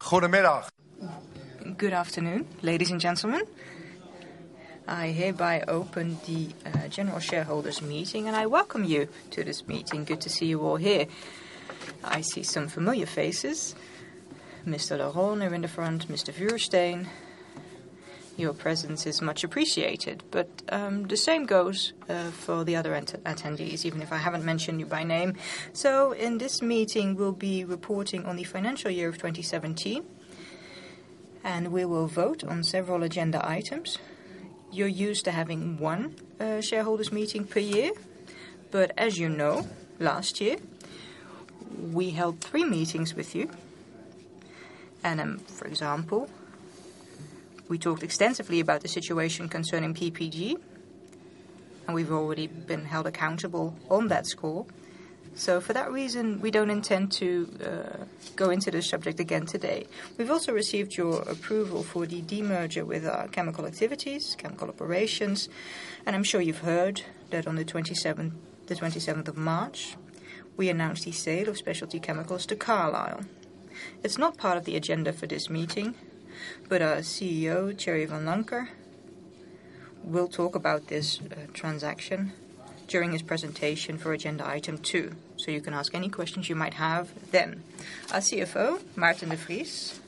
Goedemiddag. Good afternoon, ladies and gentlemen. I hereby open the General Shareholders Meeting, and I welcome you to this meeting. Good to see you all here. I see some familiar faces. Mr. Laronne in the front, Mr. Vuursteen. Your presence is much appreciated, but the same goes for the other attendees, even if I haven't mentioned you by name. So in this meeting, we'll be reporting on the financial year of 2017, and we will vote on several agenda items. You're used to having one shareholders meeting per year, but as you know, last year, we held 3 meetings with you. And for example, we talked extensively about the situation concerning PPG, and we've already been held accountable on that score. So for that reason, we don't intend to go into this subject again today. We've also received your approval for the demerger with our chemical activities, chemical operations, and I'm sure you've heard that on the 27th of March, we announced the sale of specialty chemicals to Carlyle. It's not part of the agenda for this meeting, but our CEO, Thierry Vanlancker, will talk about this transaction during his presentation for agenda item 2. So you can ask any questions you might have then. Our CFO, Maarten de Vries,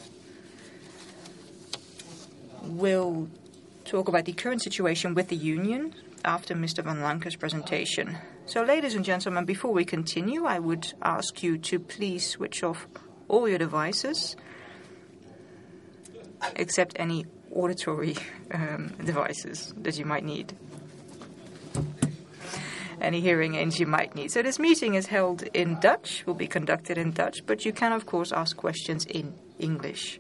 will talk about the current situation with the union after Mr. Vanlancker's presentation. So ladies and gentlemen, before we continue, I would ask you to please switch off all your devices, except any auditory devices that you might need. Any hearing aids you might need. So this meeting is held in Dutch, will be conducted in Dutch, but you can of course ask questions in English.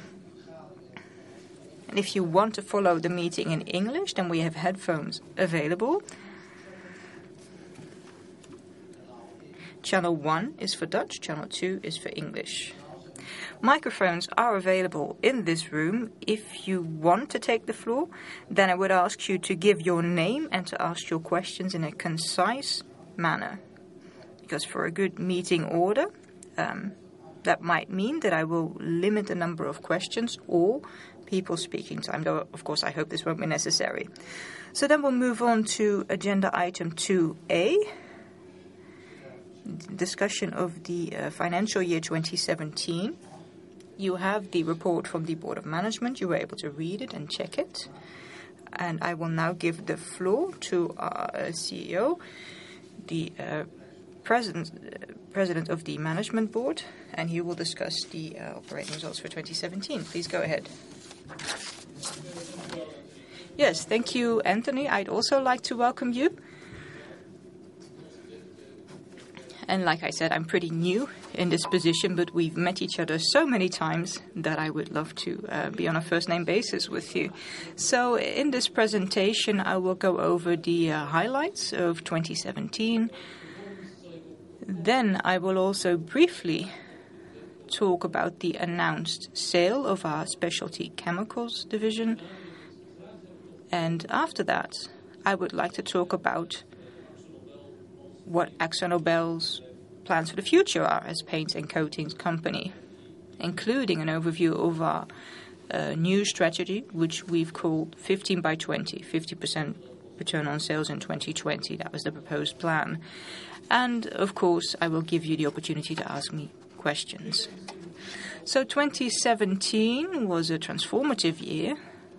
And if you want to follow the meeting in English, then we have headphones available. Channel 1 is for Dutch, channel 2 is for English. Microphones are available in this room. If you want to take the floor, then I would ask you to give your name and to ask your questions in a concise manner. Because for a good meeting order, that might mean that I will limit the number of questions or people speaking time, though of course I hope this won't be necessary. So then we'll move on to agenda item 2A, discussion of the financial year 2017. You have the report from the Board of Management. You were able to read it and check it. And I will now give the floor to our CEO, the president of the Management Board, and he will discuss the operating results for 2017. Please go ahead. Yes, thank you, Anthony. I'd also like to welcome you. And like I said, I'm pretty new in this position, but we've met each other so many times that I would love to be on a first-name basis with you. So in this presentation, I will go over the highlights of 2017. Then I will also briefly talk about the announced sale of our specialty chemicals division. And after that, I would like to talk about what AkzoNobel's plans for the future are as paints and coatings company, including an overview of our new strategy, which we've called 15 by 20, 50% return on sales in 2020. That was the proposed plan. And, of course, I will give you the opportunity to ask me questions. So 2017 was a transformative year.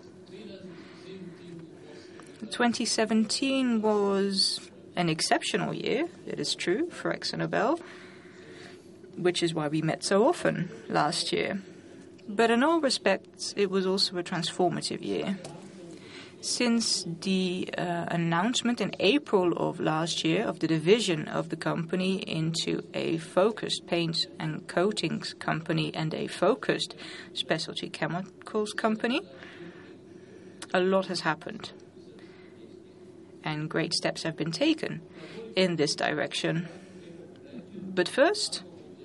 2017 was an exceptional year, it is true, for AkzoNobel, which is why we met so often last year. But in all respects, it was also a transformative year. Since the announcement in April of last year of the division of the company into a focused paints and coatings company and a focused specialty chemicals company, a lot has happened. And great steps have been taken in this direction. But first,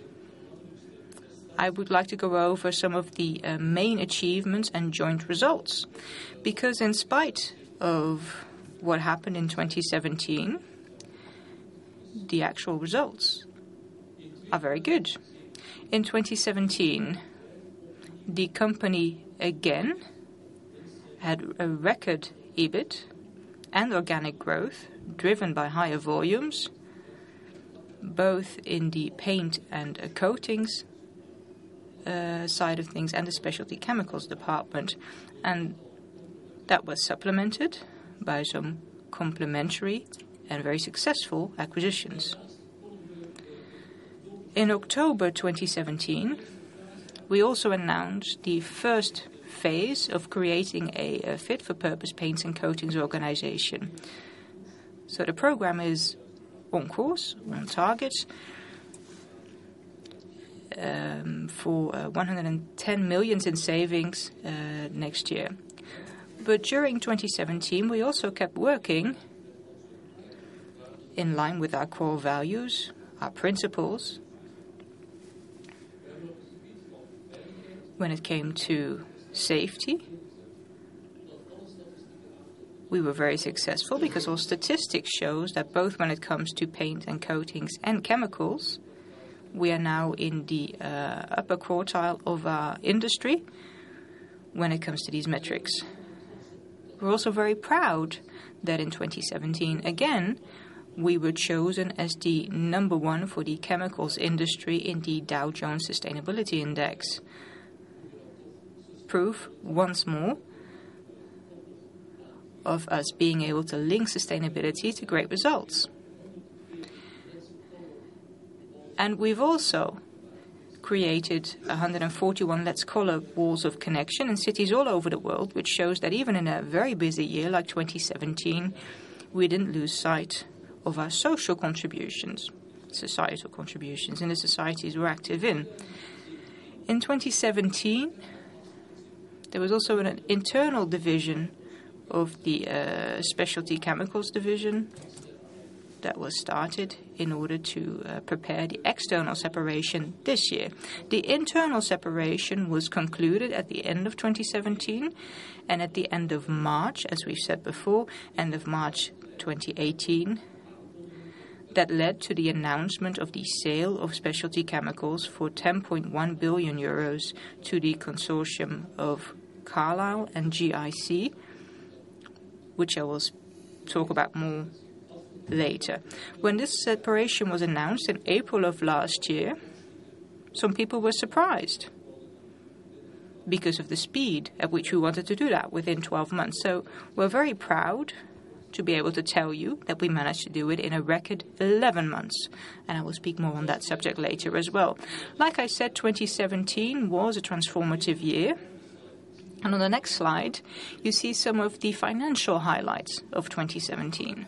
I would like to go over some of the main achievements and joint results. Because in spite of what happened in 2017, the actual results are very good. In 2017, The company again had a record EBIT and organic growth driven by higher volumes, both in the paint and coatings side of things and the specialty chemicals department. And that was supplemented by some complementary and very successful acquisitions. In October 2017, we also announced the first phase of creating a fit-for-purpose paints and coatings organization. So the program is on course, on target, for 110 million in savings next year. But during 2017, we also kept working in line with our core values, our principles. When it came to safety, we were very successful because all statistics shows that both when it comes to paint and coatings and chemicals, we are now in the upper quartile of our industry when it comes to these metrics. We're also very proud that in 2017, again, we were chosen as the number one for the chemicals industry in the Dow Jones Sustainability Index. Proof, once more, of us being able to link sustainability to great results. And we've also created 141 Let's Color walls of connection in cities all over the world, which shows that even in a very busy year like 2017, we didn't lose sight of our social contributions, societal contributions in the societies we're active in. In 2017, there was also an internal division of the specialty chemicals division that was started in order to prepare the external separation this year. The internal separation was concluded at the end of 2017, and at the end of March, as we've said before, end of March 2018, that led to the announcement of the sale of specialty chemicals for 10.1 billion euros to the consortium of Carlyle and GIC, which I will talk about more later. When this separation was announced in April of last year, some people were surprised because of the speed at which we wanted to do that within 12 months. So we're very proud to be able to tell you that we managed to do it in a record 11 months. And I will speak more on that subject later as well. Like I said, 2017 was a transformative year. And on the next slide, you see some of the financial highlights of 2017.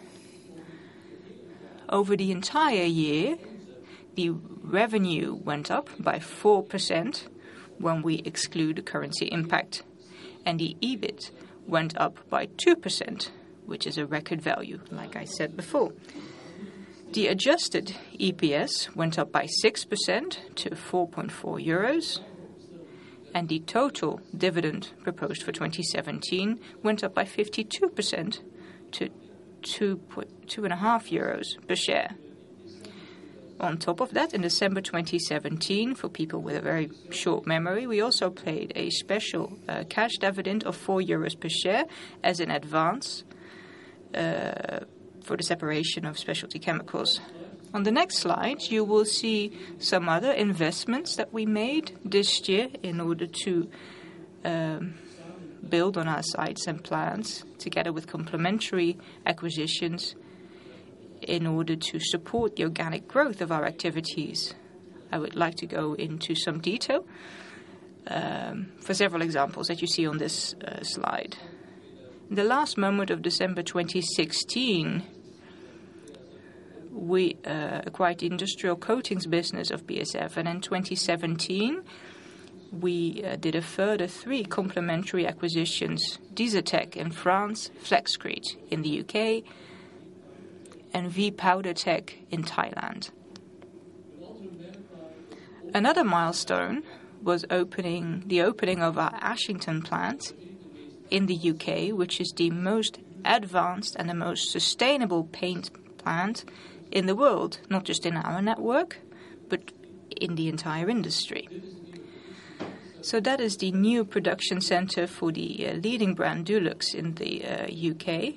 Over the entire year, the revenue went up by 4% when we exclude the currency impact. And the EBIT went up by 2%, which is a record value, like I said before. The adjusted EPS went up by 6% to 4.4 euros. And the total dividend proposed for 2017 went up by 52% to 2.5 euros per share. On top of that, in December 2017, for people with a very short memory, we also paid a special cash dividend of 4 euros per share as an advance for the separation of specialty chemicals. On the next slide, you will see some other investments that we made this year in order to build on our sites and plans, together with complementary acquisitions, in order to support the organic growth of our activities. I would like to go into some detail for several examples that you see on this slide. In the last moment of December 2016, we acquired the industrial coatings business of BASF, and in 2017 we did a further 3 complementary acquisitions: Disatec in France, Flexcrete in the UK, and V-Powdertech in Thailand. Another milestone was the opening of our Ashington plant in the UK, which is the most advanced and the most sustainable paint plant in the world, not just in our network, but in the entire industry. So that is the new production center for the leading brand Dulux in the UK.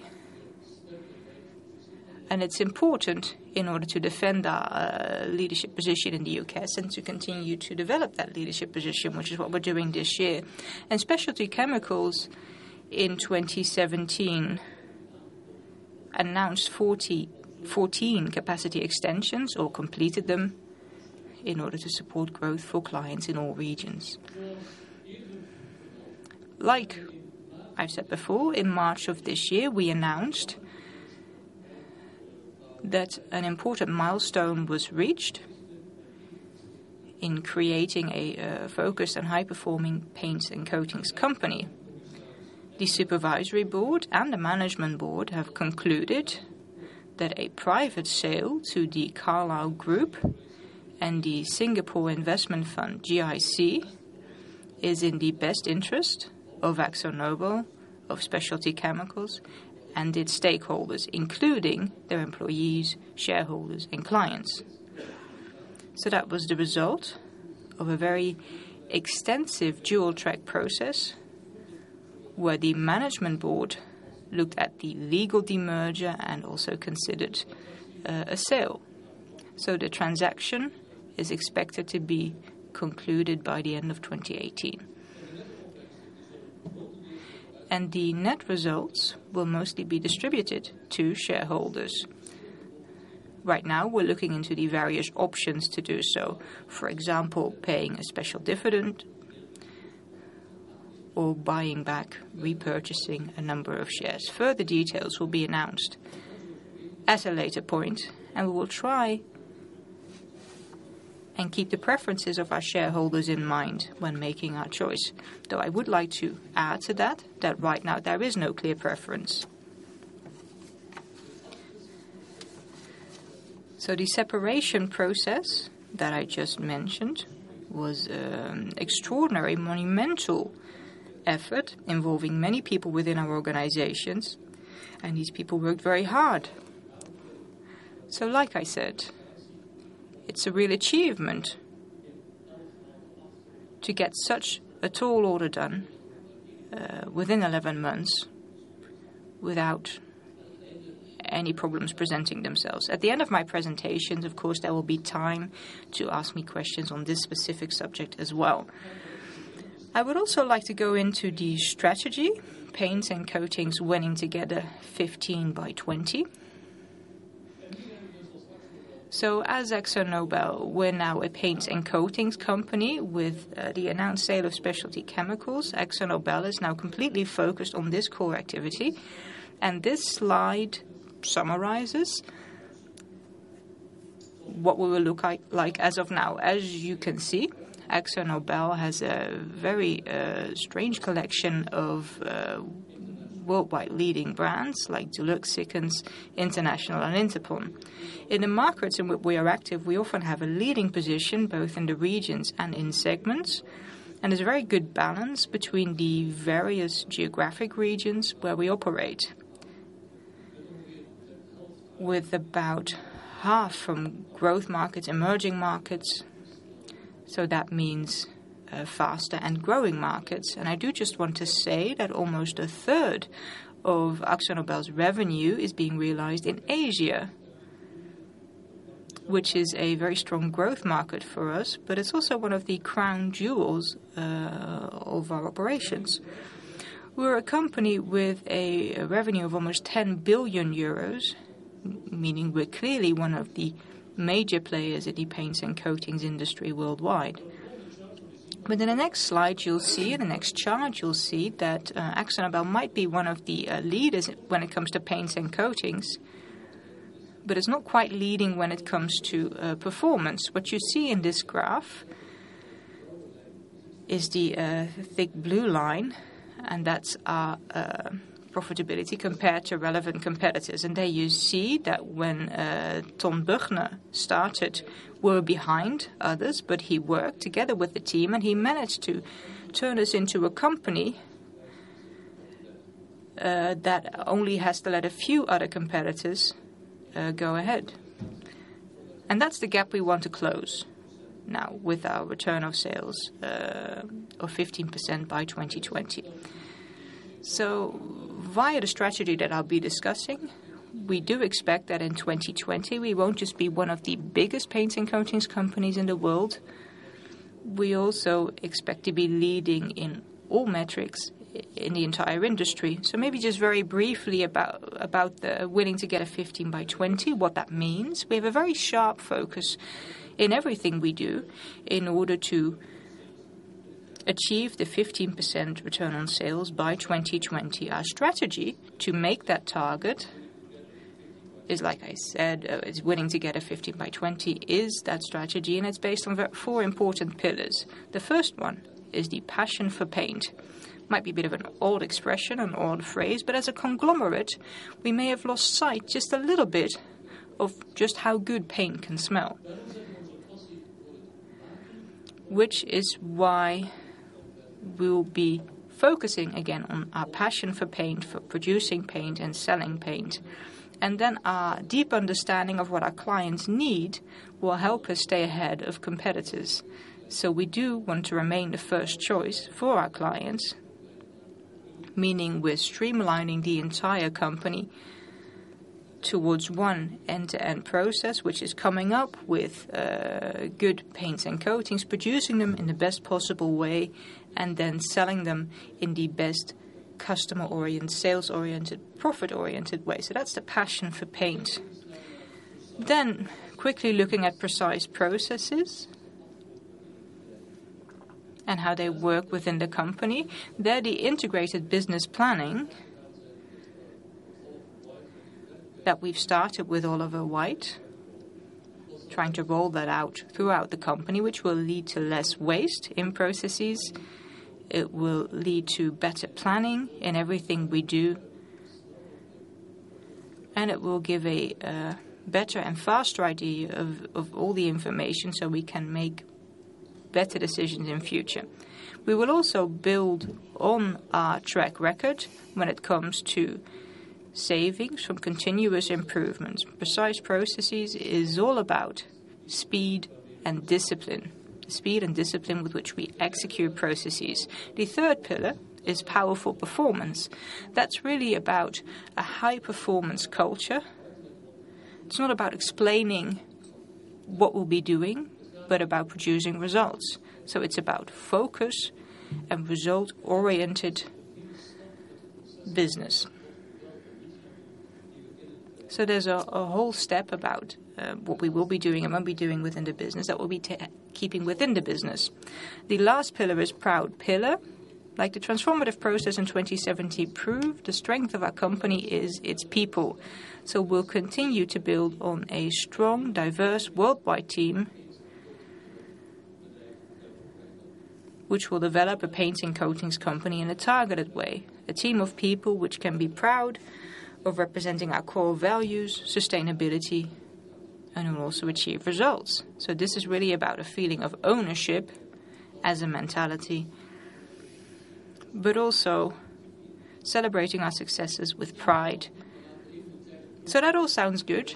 And it's important in order to defend our leadership position in the UK and to continue to develop that leadership position, which is what we're doing this year. And Specialty Chemicals in 2017 announced 14 capacity extensions or completed them in order to support growth for clients in all regions. Like I've said before, in March of this year we announced that an important milestone was reached in creating a focused and high-performing paints and coatings company. The supervisory board and the management board have concluded that a private sale to the Carlyle Group and the Singapore investment fund GIC is in the best interest of AkzoNobel, of Specialty Chemicals, and its stakeholders, including their employees, shareholders, and clients. So that was the result of a very extensive dual-track process where the management board looked at the legal demerger and also considered a sale. So the transaction is expected to be concluded by the end of 2018. And the net results will mostly be distributed to shareholders. Right now, we're looking into the various options to do so. For example, paying a special dividend or buying back, repurchasing a number of shares. Further details will be announced at a later point, and we will try and keep the preferences of our shareholders in mind when making our choice. Though I would like to add to that right now there is no clear preference. So the separation process that I just mentioned was an extraordinary, monumental effort involving many people within our organizations, and these people worked very hard. So like I said, it's a real achievement to get such a tall order done within 11 months without any problems presenting themselves. At the end of my presentations, of course, there will be time to ask me questions on this specific subject as well. I would also like to go into the strategy, paints and coatings winning together 15 by 20. So as AkzoNobel, we're now a paints and coatings company with the announced sale of Specialty Chemicals. AkzoNobel is now completely focused on this core activity. And this slide summarizes what we will look like as of now. As you can see, AkzoNobel has a very strange collection of worldwide leading brands like Dulux, Sikkens, International and Interpon. In the markets in which we are active, we often have a leading position both in the regions and in segments. And there's a very good balance between the various geographic regions where we operate, with about half from growth markets, emerging markets. So that means faster and growing markets. And I do just want to say that almost a third of AkzoNobel's revenue is being realized in Asia, which is a very strong growth market for us, but it's also one of the crown jewels of our operations. We're a company with a revenue of almost 10 billion euros, meaning we're clearly one of the major players in the paints and coatings industry worldwide. But in the next slide you'll see, in the next chart you'll see that AkzoNobel might be one of the leaders when it comes to paints and coatings, but it's not quite leading when it comes to performance. What you see in this graph is the thick blue line, and that's our profitability compared to relevant competitors. And there you see that when Ton Büchner started, we're behind others, but he worked together with the team and he managed to turn us into a company that only has to let a few other competitors go ahead. And that's the gap we want to close. now with our return of sales of 15% by 2020. So via the strategy that I'll be discussing, we do expect that in 2020 we won't just be one of the biggest paints and coatings companies in the world. We also expect to be leading in all metrics in the entire industry. So maybe just very briefly about the willing to get a 15 by 20, what that means. We have a very sharp focus in everything we do in order to achieve the 15% return on sales by 2020. Our strategy to make that target is, like I said, is willing to get a 15 by 20 is that strategy, and it's based on 4 important pillars. The first one is the passion for paint. Might be a bit of an old expression, an old phrase, but as a conglomerate, we may have lost sight just a little bit of just how good paint can smell. Which is why we'll be focusing again on our passion for paint, for producing paint and selling paint. And then our deep understanding of what our clients need will help us stay ahead of competitors. So we do want to remain the first choice for our clients, meaning we're streamlining the entire company towards one end-to-end process, which is coming up with good paints and coatings, producing them in the best possible way, and then selling them in the best customer-oriented, sales-oriented, profit-oriented way. So that's the passion for paint. Then, quickly looking at precise processes and how they work within the company. They're the integrated business planning that we've started with Oliver White, trying to roll that out throughout the company, which will lead to less waste in processes. It will lead to better planning in everything we do. And it will give a better and faster idea of all the information so we can make better decisions in future. We will also build on our track record when it comes to savings from continuous improvements. Precise processes is all about speed and discipline. Speed and discipline with which we execute processes. The third pillar is powerful performance. That's really about a high-performance culture. It's not about explaining what we'll be doing, but about producing results. So it's about focus and result-oriented business. So there's a whole step about what we will be doing and won't be doing within the business that will be keeping within the business. The last pillar is proud pillar. Like the transformative process in 2017 proved, the strength of our company is its people. So we'll continue to build on a strong, diverse, worldwide team which will develop a paints and coatings company in a targeted way. A team of people which can be proud of representing our core values, sustainability, and will also achieve results. So this is really about a feeling of ownership as a mentality, but also celebrating our successes with pride. So that all sounds good.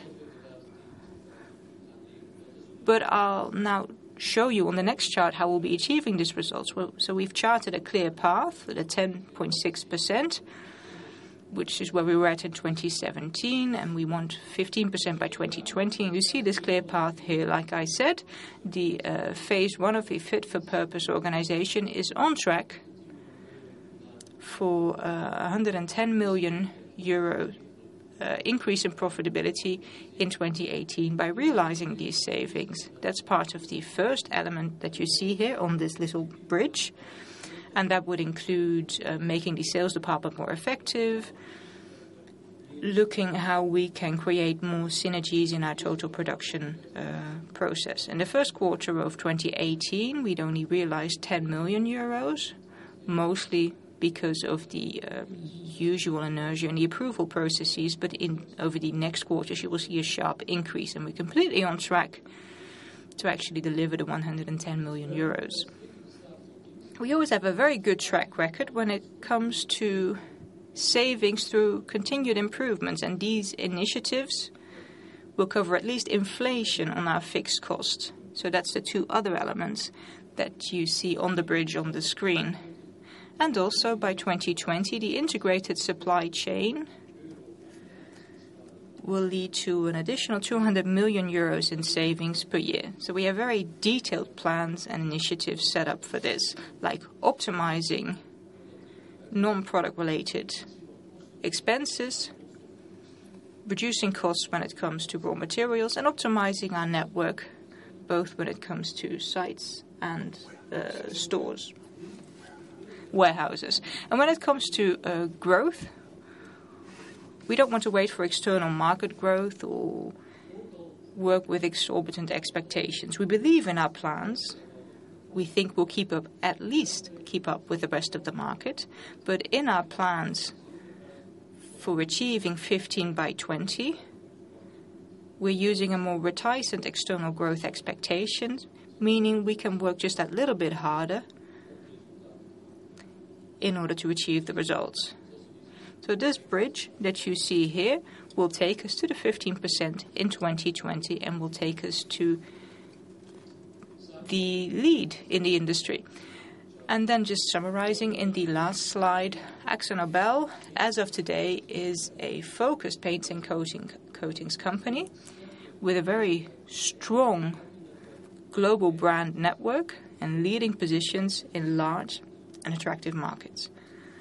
But I'll now show you on the next chart how we'll be achieving these results. So we've charted a clear path at a 10.6%, which is where we were at in 2017, and we want 15% by 2020. And you see this clear path here. Like I said, the phase 1 of the Fit for Purpose organization is on track for 110 million euro increase in profitability in 2018 by realizing these savings. That's part of the first element that you see here on this little bridge. And that would include making the sales department more effective, looking how we can create more synergies in our total production process. In the first quarter of 2018, we'd only realized 10 million euros, mostly because of the usual inertia in the approval processes. But over the next quarters, you will see a sharp increase, and we're completely on track to actually deliver the 110 million euros. We always have a very good track record when it comes to savings through continued improvements, and these initiatives will cover at least inflation on our fixed costs. So that's the two other elements that you see on the bridge on the screen. And also by 2020, the integrated supply chain will lead to an additional 200 million euros in savings per year. So we have very detailed plans and initiatives set up for this, like optimizing non-product related expenses, reducing costs when it comes to raw materials, and optimizing our network, both when it comes to sites and stores, warehouses. And when it comes to growth, we don't want to wait for external market growth or work with exorbitant expectations. We believe in our plans. We think we'll at least keep up with the rest of the market. But in our plans for achieving 15 by 20, we're using a more reticent external growth expectations, meaning we can work just a little bit harder in order to achieve the results. So this bridge that you see here will take us to the 15% in 2020 and will take us to the lead in the industry. And then just summarizing in the last slide, AkzoNobel, as of today, is a focused paints and coatings company with a very strong global brand network and leading positions in large and attractive markets.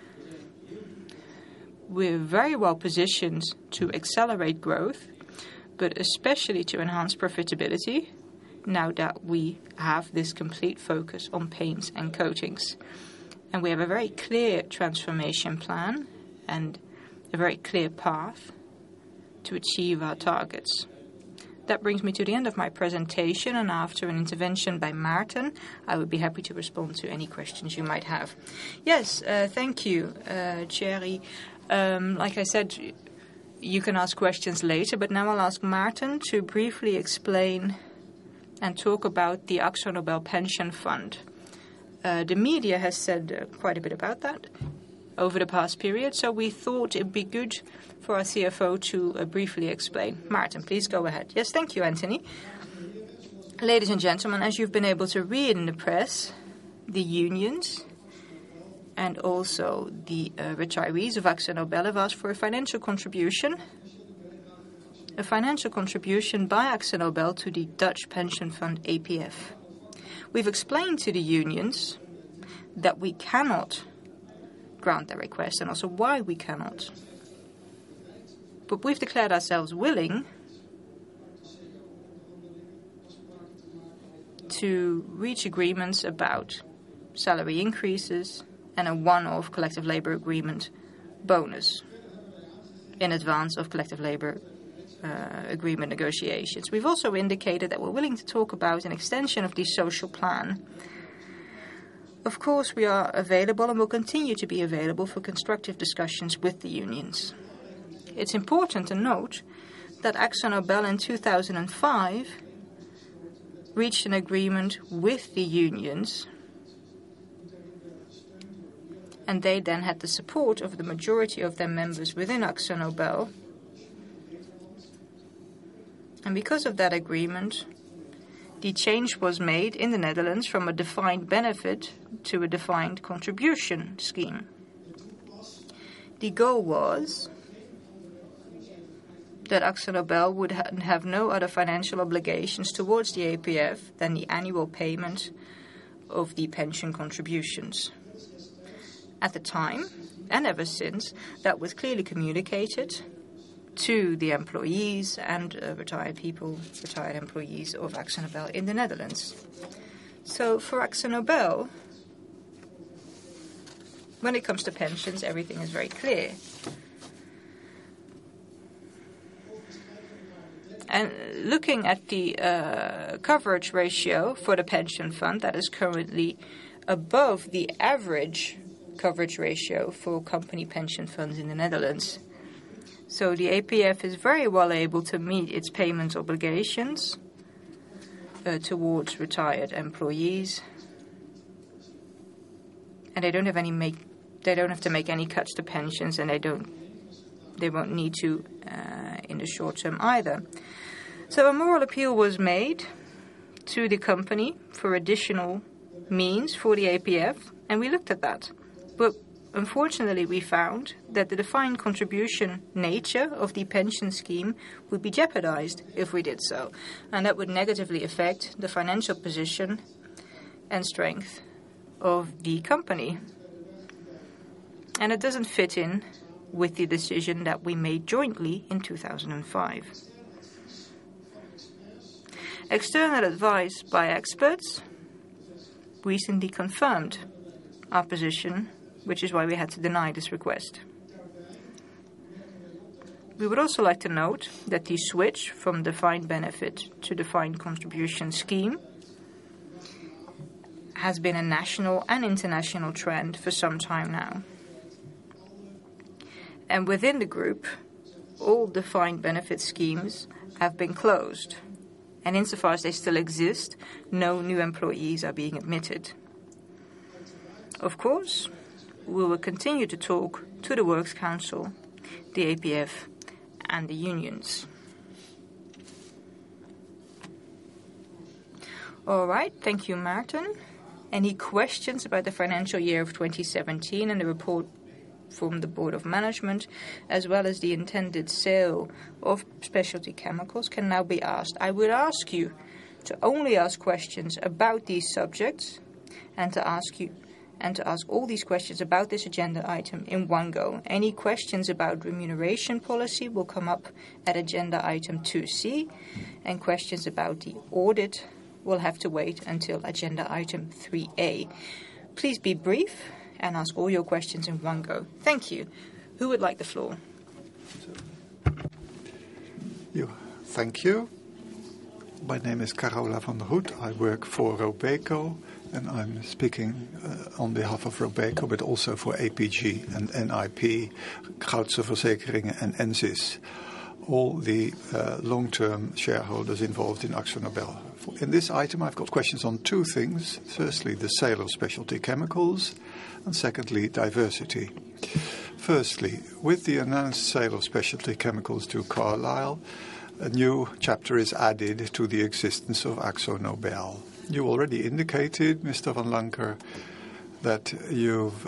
We're very well positioned to accelerate growth, but especially to enhance profitability now that we have this complete focus on paints and coatings. And we have a very clear transformation plan and a very clear path to achieve our targets. That brings me to the end of my presentation, and after an intervention by Maarten, I would be happy to respond to any questions you might have. Yes, thank you, Thierry. Like I said, you can ask questions later, but now I'll ask Maarten to briefly explain and talk about the AkzoNobel Pension Fund. The media has said quite a bit about that over the past period, so we thought it'd be good for our CFO to briefly explain. Maarten, please go ahead. Yes, thank you, Anthony. Ladies and gentlemen, as you've been able to read in the press, the unions and also the retirees of AkzoNobel have asked for a financial contribution by AkzoNobel to the Dutch pension fund APF. We've explained to the unions that we cannot grant their request and also why we cannot. But we've declared ourselves willing to reach agreements about salary increases and a one-off collective labor agreement bonus in advance of collective labor agreement negotiations. We've also indicated that we're willing to talk about an extension of the social plan. Of course, we are available and will continue to be available for constructive discussions with the unions. It's important to note that AkzoNobel in 2005 reached an agreement with the unions, and they then had the support of the majority of their members within AkzoNobel. And because of that agreement, the change was made in the Netherlands from a defined benefit to a defined contribution scheme. The goal was that AkzoNobel would have no other financial obligations towards the APF than the annual payment of the pension contributions. At the time, and ever since, that was clearly communicated to the employees and retired employees of AkzoNobel in the Netherlands. So for AkzoNobel, when it comes to pensions, everything is very clear. And looking at the coverage ratio for the pension fund, that is currently above the average coverage ratio for company pension funds in the Netherlands. So the APF is very well able to meet its payment obligations towards retired employees, and they don't have to make any cuts to pensions, and they won't need to in the short term either. So a moral appeal was made to the company for additional means for the APF, and we looked at that. But unfortunately, we found that the defined contribution nature of the pension scheme would be jeopardized if we did so, and that would negatively affect the financial position and strength of the company. And it doesn't fit in with the decision that we made jointly in 2005. External advice by experts recently confirmed our position, which is why we had to deny this request. We would also like to note that the switch from defined benefit to defined contribution scheme has been a national and international trend for some time now. And within the group, all defined benefit schemes have been closed. And insofar as they still exist, no new employees are being admitted. Of course, we will continue to talk to the Works Council, the APF, and the unions. All right, thank you, Maarten. Any questions about the financial year of 2017 and the report from the Board of Management, as well as the intended sale of specialty chemicals, can now be asked. I would ask you to only ask questions about these subjects and to ask all these questions about this agenda item in one go. Any questions about remuneration policy will come up at agenda item 2C, and questions about the audit will have to wait until agenda item 3A. Please be brief and ask all your questions in one go. Thank you. Who would like the floor? Thank you. My name is Carola van der Hoed. I work for Robeco, and I'm speaking on behalf of Robeco, but also for APG and NIP, Goudse Verzekeringen, and NSIS, all the long-term shareholders involved in AkzoNobel. In this item, I've got questions on two things. Firstly, the sale of specialty chemicals, and secondly, diversity. Firstly, with the announced sale of specialty chemicals to Carlyle, a new chapter is added to the existence of AkzoNobel. You already indicated, Mr. Van Lancker, that you've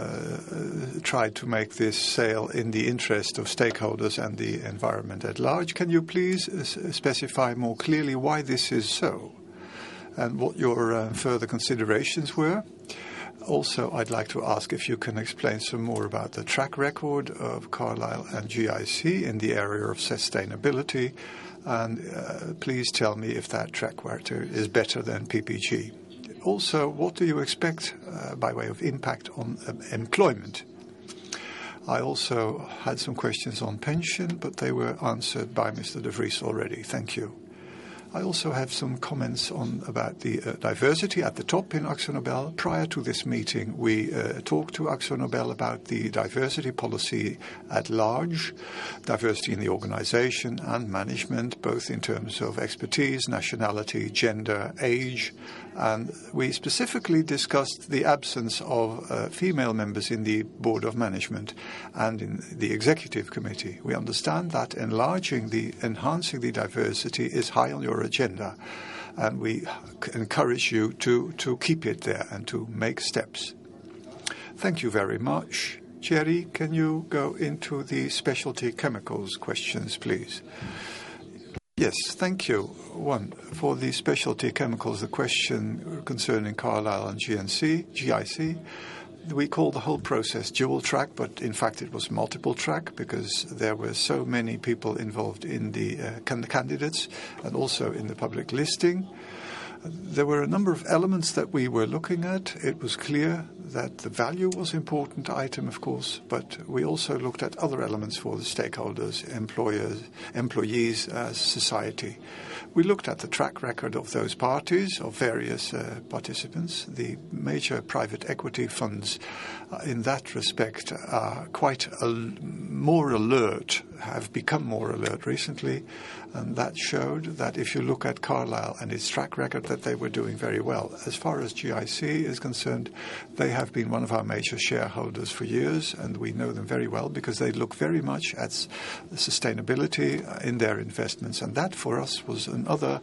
tried to make this sale in the interest of stakeholders and the environment at large. Can you please specify more clearly why this is so and what your further considerations were? Also, I'd like to ask if you can explain some more about the track record of Carlyle and GIC in the area of sustainability, and please tell me if that track record is better than PPG. Also, what do you expect by way of impact on employment? I also had some questions on pension, but they were answered by Mr. De Vries already. Thank you. I also have some comments about the diversity at the top in AkzoNobel. Prior to this meeting, we talked to AkzoNobel about the diversity policy at large, diversity in the organization and management, both in terms of expertise, nationality, gender, age, and we specifically discussed the absence of female members in the Board of Management and in the Executive Committee. We understand that enhancing the diversity is high on your agenda, and we encourage you to keep it there and to make steps. Thank you very much. Thierry, can you go into the specialty chemicals questions, please? Yes, thank you. One, for the specialty chemicals, the question concerning Carlyle and GIC, we call the whole process dual track, but in fact it was multiple track because there were so many people involved in the candidates and also in the public listing. There were a number of elements that we were looking at. It was clear that the value was an important item, of course, but we also looked at other elements for the stakeholders, employees, society. We looked at the track record of those parties, of various participants. The major private equity funds in that respect are quite more alert, have become more alert recently, and that showed that if you look at Carlyle and its track record, that they were doing very well. As far as GIC is concerned, they have been one of our major shareholders for years, and we know them very well because they look very much at sustainability in their investments, and that for us was another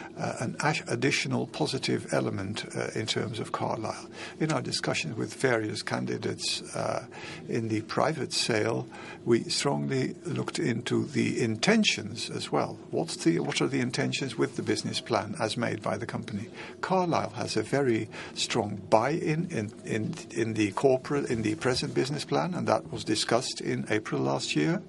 an additional positive element in terms of Carlyle. In our discussions with various candidates in the private sale, we strongly looked into the intentions as well. What are the intentions with the business plan as made by the company? Carlyle has a very strong buy-in in the present business plan, and that was discussed in April last year.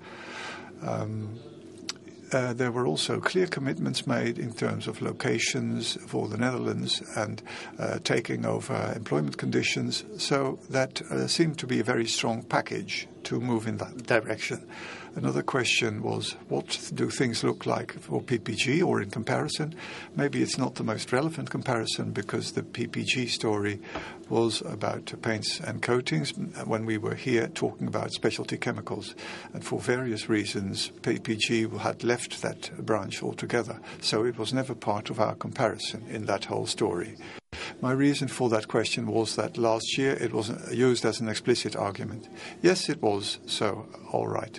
There were also clear commitments made in terms of locations for the Netherlands and taking over employment conditions, so that seemed to be a very strong package to move in that direction. Another question was, what do things look like for PPG or in comparison? Maybe it's not the most relevant comparison because the PPG story was about paints and coatings when we were here talking about specialty chemicals. And for various reasons, PPG had left that branch altogether. So it was never part of our comparison in that whole story. My reason for that question was that last year it was used as an explicit argument. Yes, it was. So, all right.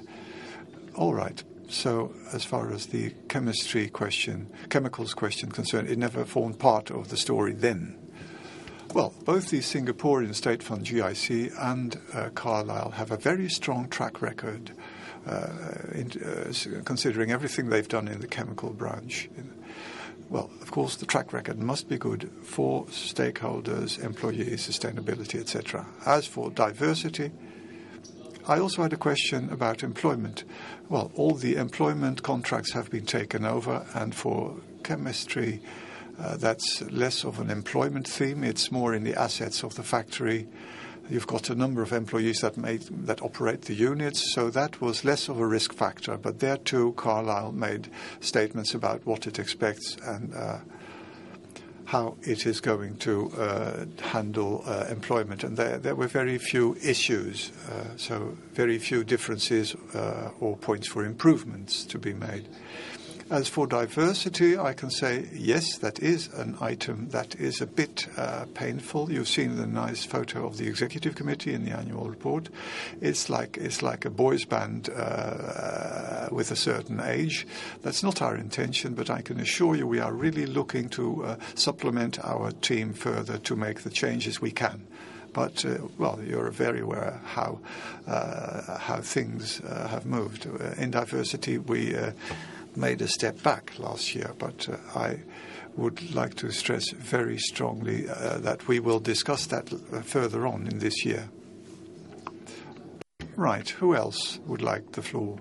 So, as far as the chemicals question concerned, it never formed part of the story then. Well, both the Singaporean state fund GIC and Carlyle have a very strong track record considering everything they've done in the chemical branch. Well, of course, the track record must be good for stakeholders, employees, sustainability, etc. As for diversity, I also had a question about employment. Well, all the employment contracts have been taken over, and for chemistry, that's less of an employment theme. It's more in the assets of the factory. You've got a number of employees that operate the units, so that was less of a risk factor. But there too, Carlyle made statements about what it expects and how it is going to handle employment. And there were very few issues, so very few differences or points for improvements to be made. As for diversity, I can say, yes, that is an item that is a bit painful. You've seen the nice photo of the executive committee in the annual report. It's like a boys' band with a certain age. That's not our intention, but I can assure you we are really looking to supplement our team further to make the changes we can. But, well, you're very aware how things have moved. In diversity, we made a step back last year, but I would like to stress very strongly that we will discuss that further on in this year. Right, who else would like the floor?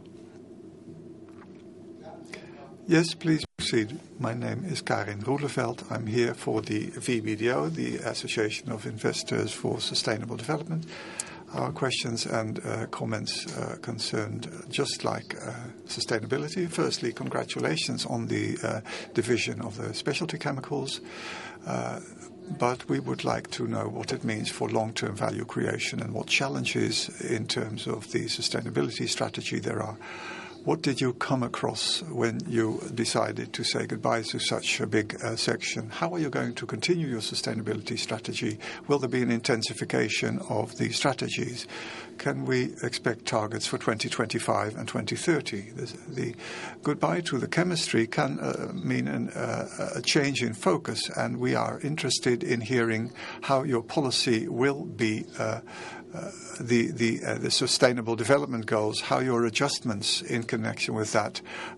Yes, please proceed. My name is Karin Roeleveld. I'm here for the VBDO, the Association of Investors for Sustainable Development. Our questions and comments concerned just like sustainability. Firstly, congratulations on the division of the specialty chemicals. But we would like to know what it means for long-term value creation and what challenges in terms of the sustainability strategy there are. What did you come across when you decided to say goodbye to such a big section? How are you going to continue your sustainability strategy? Will there be an intensification of the strategies? Can we expect targets for 2025 and 2030? The goodbye to the chemistry can mean a change in focus, and we are interested in hearing how your policy will be the sustainable development goals, how your adjustments in connection with that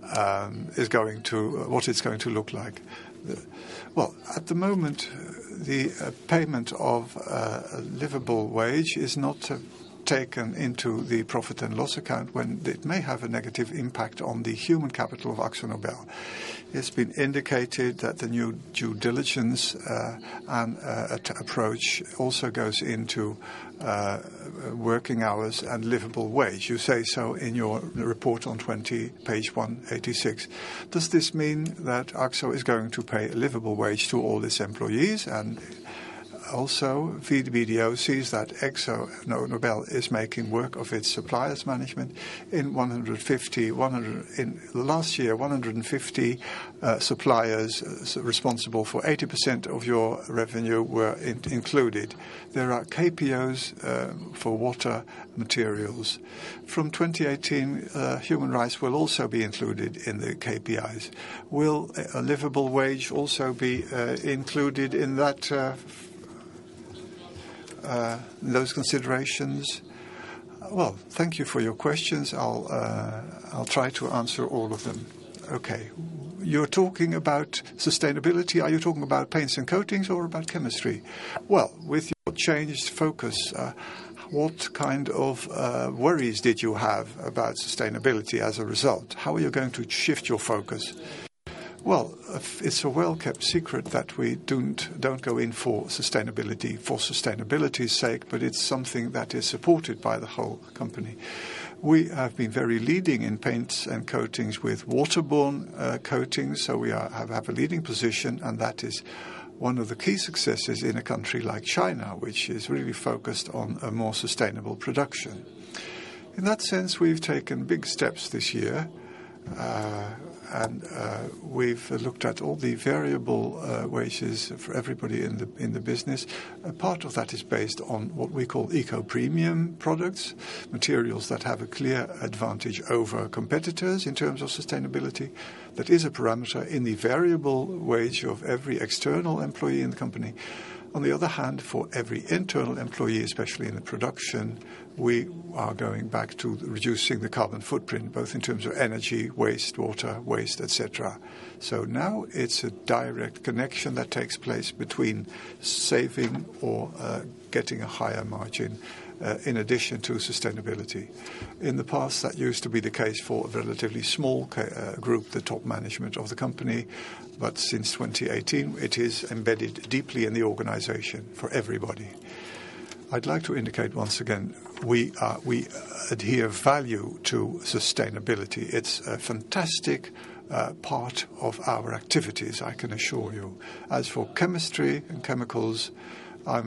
what it's going to look like. Well, at the moment, the payment of a livable wage is not taken into the profit and loss account when it may have a negative impact on the human capital of AkzoNobel. It's been indicated that the new due diligence and approach also goes into working hours and livable wage. You say so in your report on page 186. Does this mean that Akzo is going to pay a livable wage to all its employees? And also, VBDO sees that AkzoNobel is making work of its suppliers management. In last year, 150 suppliers responsible for 80% of your revenue were included. There are KPOs for water materials. From 2018, human rights will also be included in the KPIs. Will a livable wage also be included in that those considerations? Well, thank you for your questions. I'll try to answer all of them. Okay. You're talking about sustainability. Are you talking about paints and coatings or about chemistry? Well, with your changed focus, what kind of worries did you have about sustainability as a result? How are you going to shift your focus? Well, it's a well-kept secret that we don't go in for sustainability's sake, but it's something that is supported by the whole company. We have been very leading in paints and coatings with waterborne coatings, so we have a leading position, and that is one of the key successes in a country like China, which is really focused on a more sustainable production. In that sense, we've taken big steps this year, and we've looked at all the variable wages for everybody in the business. A part of that is based on what we call eco-premium products, materials that have a clear advantage over competitors in terms of sustainability. That is a parameter in the variable wage of every external employee in the company. On the other hand, for every internal employee, especially in the production, we are going back to reducing the carbon footprint, both in terms of energy, waste, water, waste, etc. So now it's a direct connection that takes place between saving or getting a higher margin in addition to sustainability. In the past, that used to be the case for a relatively small group, the top management of the company. But since 2018, it is embedded deeply in the organization for everybody. I'd like to indicate once again, we adhere value to sustainability. It's a fantastic part of our activities, I can assure you. As for chemistry and chemicals, I'm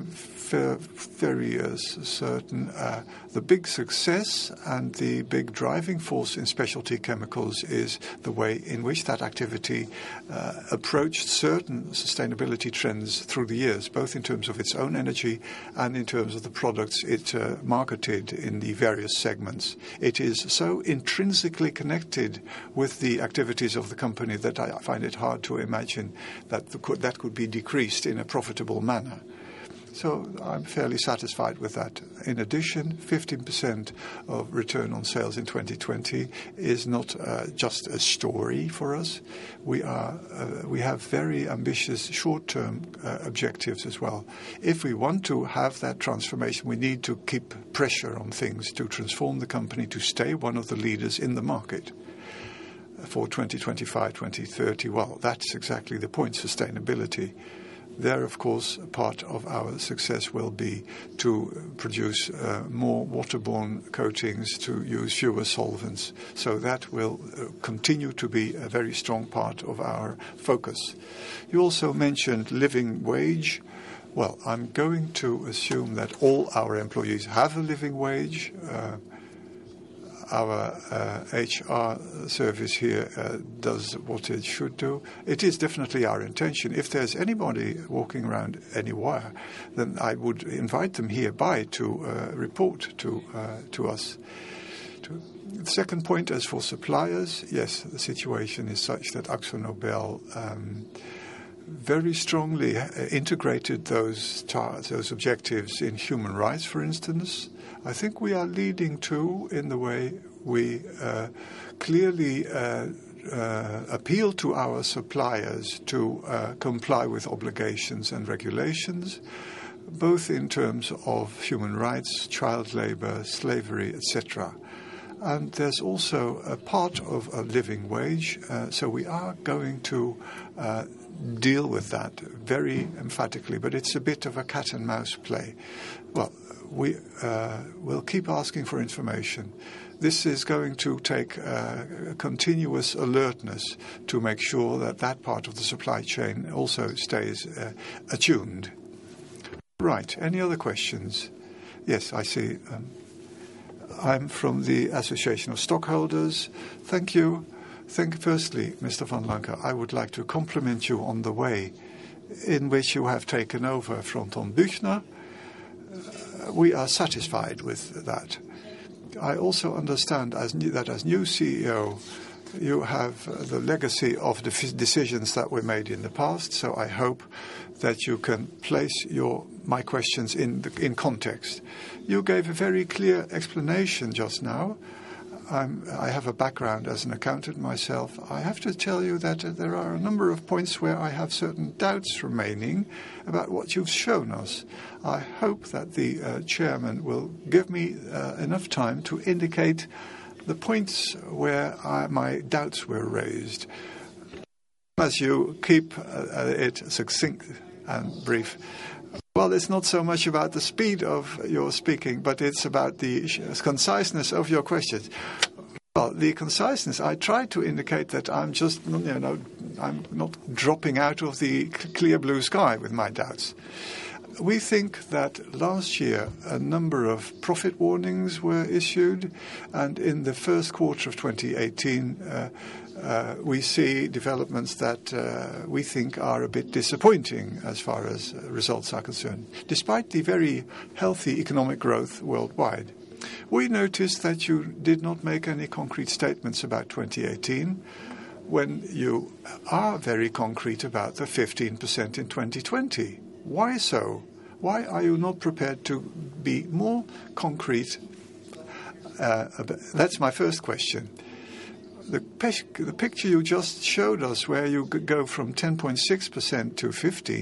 very certain the big success and the big driving force in specialty chemicals is the way in which that activity approached certain sustainability trends through the years, both in terms of its own energy and in terms of the products it marketed in the various segments. It is so intrinsically connected with the activities of the company that I find it hard to imagine that that could be decreased in a profitable manner. So I'm fairly satisfied with that. In addition, 15% of return on sales in 2020 is not just a story for us. We have very ambitious short-term objectives as well. If we want to have that transformation, we need to keep pressure on things to transform the company to stay one of the leaders in the market. For 2025, 2030, well, that's exactly the point, sustainability. There, of course, part of our success will be to produce more waterborne coatings, to use fewer solvents. So that will continue to be a very strong part of our focus. You also mentioned living wage. Well, I'm going to assume that all our employees have a living wage. Our HR service here does what it should do. It is definitely our intention. If there's anybody walking around anywhere, then I would invite them hereby to report to us. The second point, as for suppliers, yes, the situation is such that AkzoNobel very strongly integrated those objectives in human rights, for instance. I think we are leading too in the way we clearly appeal to our suppliers to comply with obligations and regulations, both in terms of human rights, child labor, slavery, etc. And there's also a part of a living wage, so we are going to deal with that very emphatically, but it's a bit of a cat and mouse play. Well, we will keep asking for information. This is going to take continuous alertness to make sure that that part of the supply chain also stays attuned. Right. Any other questions? Yes, I see. I'm from the Association of Stockholders. Thank you. Firstly, Mr. van Lancker, I would like to compliment you on the way in which you have taken over from Ton Büchner. We are satisfied with that. I also understand that as new CEO, you have the legacy of the decisions that were made in the past, so I hope that you can place my questions in context. You gave a very clear explanation just now. I have a background as an accountant myself. I have to tell you that there are a number of points where I have certain doubts remaining about what you've shown us. I hope that the chairman will give me enough time to indicate the points where my doubts were raised. As you keep it succinct and brief. Well, it's not so much about the speed of your speaking, but it's about the conciseness of your questions. Well, the conciseness, I try to indicate that I'm just, I'm not dropping out of the clear blue sky with my doubts. We think that last year a number of profit warnings were issued, and in the first quarter of 2018 we see developments that we think are a bit disappointing as far as results are concerned, despite the very healthy economic growth worldwide. We noticed that you did not make any concrete statements about 2018 when you are very concrete about the 15% in 2020. Why so? Why are you not prepared to be more concrete? That's my first question. The picture you just showed us, where you could go from 10.6% to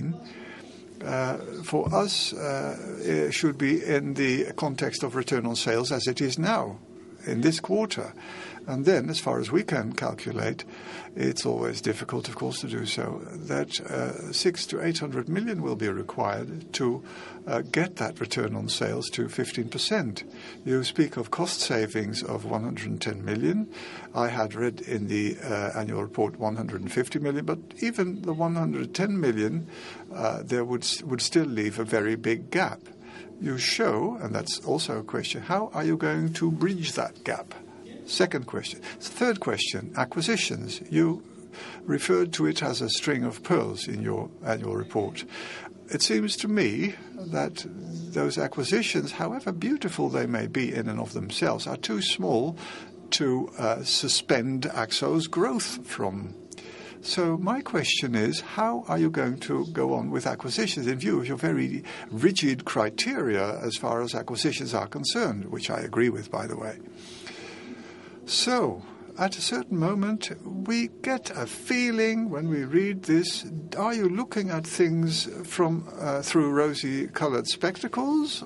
15%, for us, it should be in the context of return on sales as it is now, in this quarter. And then, as far as we can calculate, it's always difficult, of course, to do so, that 600 to 800 million will be required to get that return on sales to 15%. You speak of cost savings of 110 million. I had read in the annual report 150 million, but even the 110 million, there would still leave a very big gap. You show, and that's also a question, how are you going to bridge that gap? Second question. Third question, acquisitions. You referred to it as a string of pearls in your annual report. It seems to me that those acquisitions, however beautiful they may be in and of themselves, are too small to suspend Akzo's growth from. So my question is, how are you going to go on with acquisitions in view of your very rigid criteria as far as acquisitions are concerned, which I agree with, by the way? So, at a certain moment, we get a feeling when we read this, are you looking at things through rosy-colored spectacles?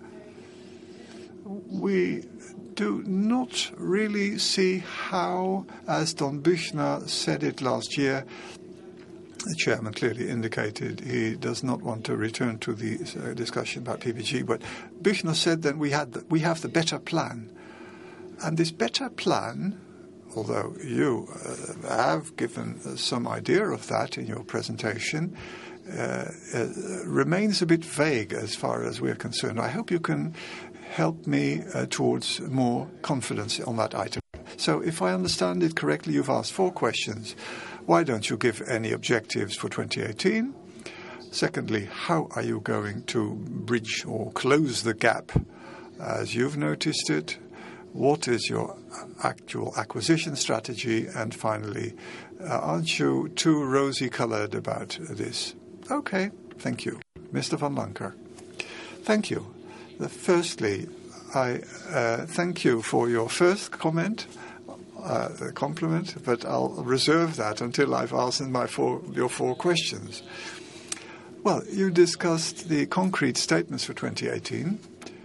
We do not really see how, as Ton Büchner said it last year, the chairman clearly indicated he does not want to return to the discussion about PPG, but Büchner said that we have the better plan. And this better plan, although you have given some idea of that in your presentation, remains a bit vague as far as we're concerned. I hope you can help me towards more confidence on that item. So if I understand it correctly, you've asked 4 questions. Why don't you give any objectives for 2018? Secondly, how are you going to bridge or close the gap as you've noticed it? What is your actual acquisition strategy? And finally, aren't you too rosy-colored about this? Okay, thank you. Mr. van Lancker. Thank you. Firstly, I thank you for your first comment, compliment, but I'll reserve that until I've answered your 4 questions. Well, you discussed the concrete statements for 2018.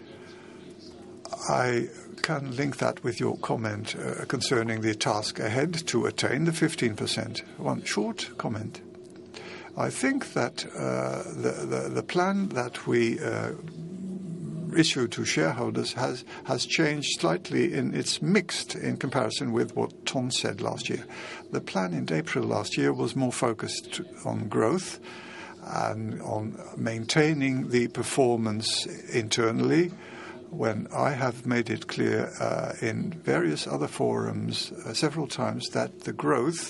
I can link that with your comment concerning the task ahead to attain the 15%. One short comment. I think that the plan that we issued to shareholders has changed slightly it's mixed in comparison with what Ton said last year. The plan in April last year was more focused on growth, and on maintaining the performance internally, when I have made it clear in various other forums several times that the growth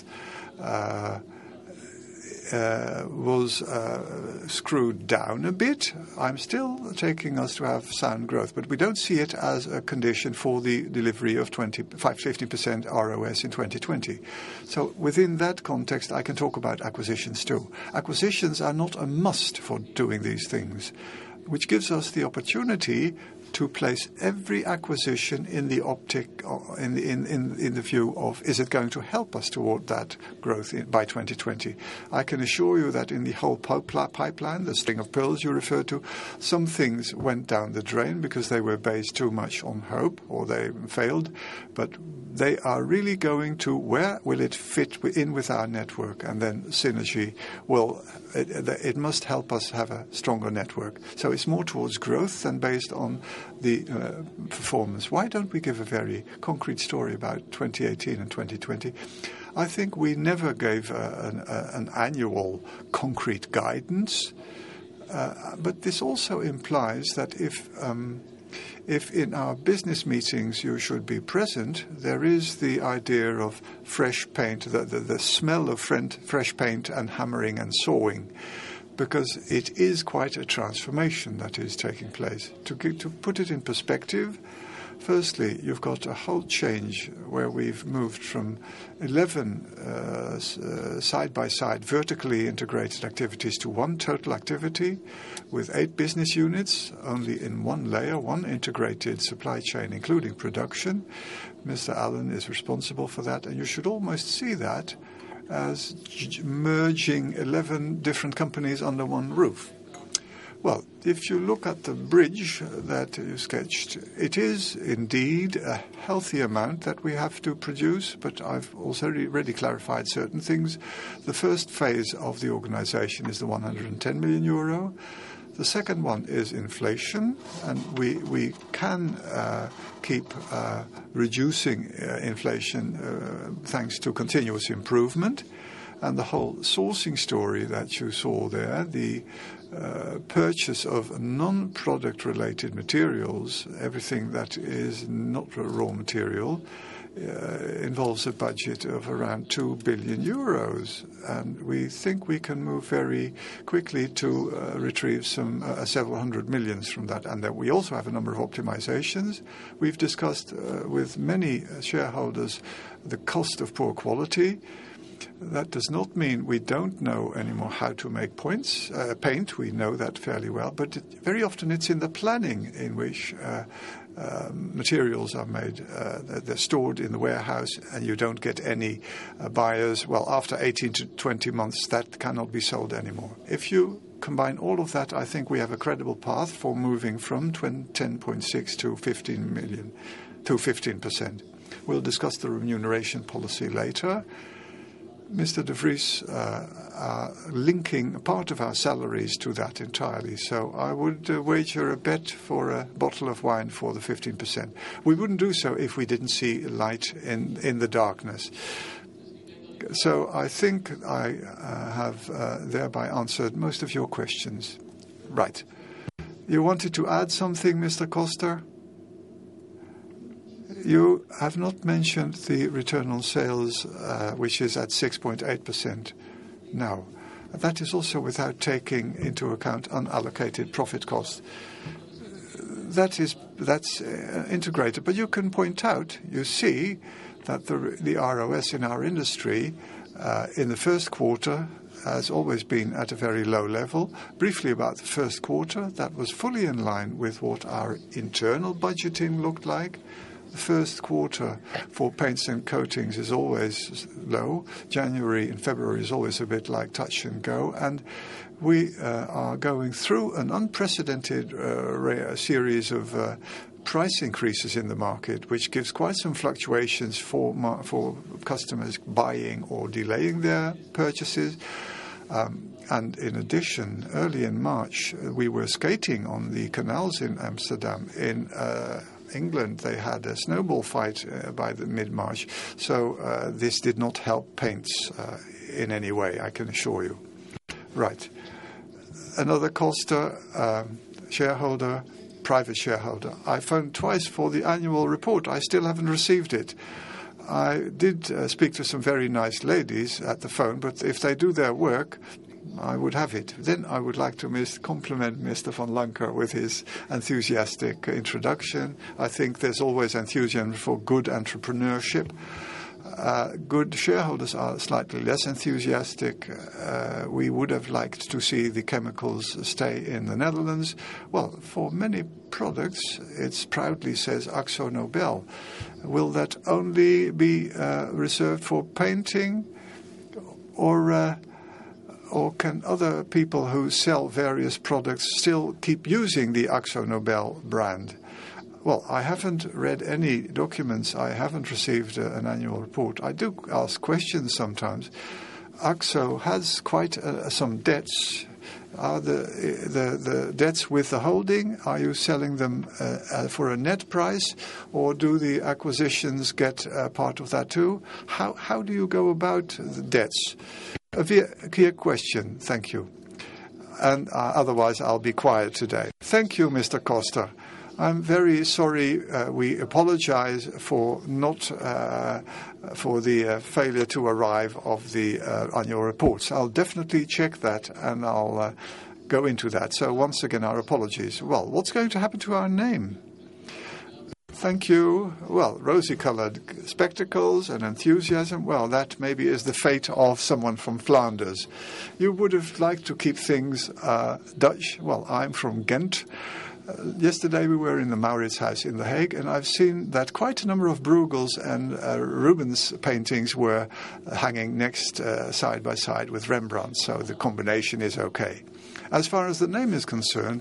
was screwed down a bit. I'm still taking us to have sound growth, but we don't see it as a condition for the delivery of 50% ROS in 2020. So within that context, I can talk about acquisitions too. Acquisitions are not a must for doing these things, which gives us the opportunity to place every acquisition in the optic, in the view of, is it going to help us toward that growth by 2020? I can assure you that in the whole pipeline, the string of pearls you referred to, some things went down the drain because they were based too much on hope or they failed. But they are really going to where will it fit in with our network, and then synergy will, it must help us have a stronger network. So it's more towards growth than based on the performance. Why don't we give a very concrete story about 2018 and 2020? I think we never gave an annual concrete guidance, but this also implies that if in our business meetings you should be present, there is the idea of fresh paint, the smell of fresh paint and hammering and sawing, because it is quite a transformation that is taking place. To put it in perspective, firstly, you've got a whole change where we've moved from 11 side-by-side vertically integrated activities to one total activity with 8 business units, only in one layer, one integrated supply chain, including production. Mr. Allen is responsible for that, and you should almost see that as merging 11 different companies under one roof. Well, if you look at the bridge that you sketched, it is indeed a healthy amount that we have to produce, but I've also already clarified certain things. The first phase of the organization is the 110 million euro. The second one is inflation, and we can keep reducing inflation thanks to continuous improvement. And the whole sourcing story that you saw there, the purchase of non-product related materials, everything that is not a raw material, involves a budget of around 2 billion euros. And we think we can move very quickly to retrieve some several hundred millions from that. And that we also have a number of optimizations. We've discussed with many shareholders the cost of poor quality. That does not mean we don't know anymore how to make paint. We know that fairly well, but very often it's in the planning in which materials are made. They're stored in the warehouse and you don't get any buyers. Well, after 18 to 20 months, that cannot be sold anymore. If you combine all of that, I think we have a credible path for moving from 10.6 to 15 million to 15%. We'll discuss the remuneration policy later. Mr. De Vries are linking part of our salaries to that entirely. So I would wager a bet for a bottle of wine for the 15%. We wouldn't do so if we didn't see light in the darkness. So I think I have thereby answered most of your questions. Right. You wanted to add something, Mr. Koster? You have not mentioned the return on sales, which is at 6.8% now. That is also without taking into account unallocated profit costs. That's integrated. But you can point out, you see that the ROS in our industry in the first quarter has always been at a very low level. Briefly about the first quarter, that was fully in line with what our internal budgeting looked like. The first quarter for paints and coatings is always low. January and February is always a bit like touch and go. And we are going through an unprecedented series of price increases in the market, which gives quite some fluctuations for customers buying or delaying their purchases. And in addition, early in March, we were skating on the canals in Amsterdam. In England, they had a snowball fight by the mid-March. So this did not help paints in any way, I can assure you. Right. another Costa shareholder, private shareholder. I phoned twice for the annual report. I still haven't received it. I did speak to some very nice ladies at the phone, but if they do their work, I would have it. Then I would like to compliment Mr. van Lancker with his enthusiastic introduction. I think there's always enthusiasm for good entrepreneurship. Good shareholders are slightly less enthusiastic. We would have liked to see the chemicals stay in the Netherlands. Well, for many products, it proudly says Akzo Nobel. Will that only be reserved for painting, or can other people who sell various products still keep using the Akzo Nobel brand? Well, I haven't read any documents. I haven't received an annual report. I do ask questions sometimes. Akzo has quite some debts. Are the debts with the holding? Are you selling them for a net price, or do the acquisitions get part of that too? How do you go about the debts? A clear question. Thank you. And otherwise, I'll be quiet today. Thank you, Mr. Costa. I'm very sorry. We apologize for for the failure to arrive of the annual reports. I'll definitely check that, and I'll go into that. So once again, our apologies. Well, what's going to happen to our name? Thank you. Well, rosy-colored spectacles and enthusiasm. Well, that maybe is the fate of someone from Flanders. You would have liked to keep things Dutch. Well, I'm from Ghent. Yesterday we were in the Maurits House in The Hague, and I've seen that quite a number of Bruegels and Rubens paintings were hanging next side by side with Rembrandt, so the combination is okay. As far as the name is concerned,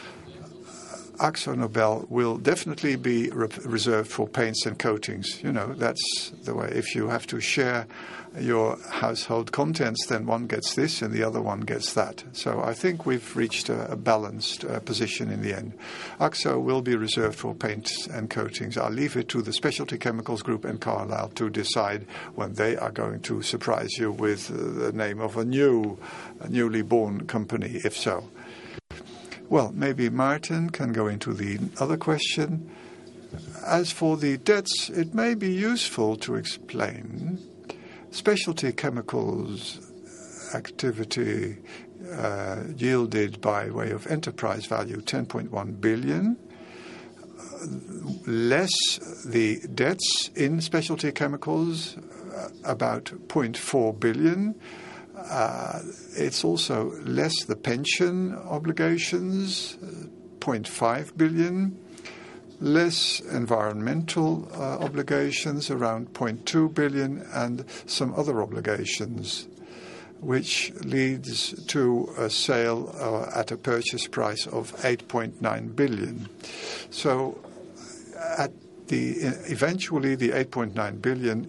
Akzo Nobel will definitely be reserved for paints and coatings. You know, that's the way. If you have to share your household contents, then one gets this and the other one gets that. So I think we've reached a balanced position in the end. Akzo will be reserved for paints and coatings. I'll leave it to the Specialty Chemicals Group and Carlyle to decide when they are going to surprise you with the name of a newly born company, if so. Well, maybe Martin can go into the other question. As for the debts, it may be useful to explain. Specialty chemicals activity yielded by way of enterprise value 10.1 billion. Less the debts in specialty chemicals, about 0.4 billion. It's also less the pension obligations, 0.5 billion, less environmental obligations, around 0.2 billion, and some other obligations, which leads to a sale at a purchase price of 8.9 billion. So eventually the 8.9 billion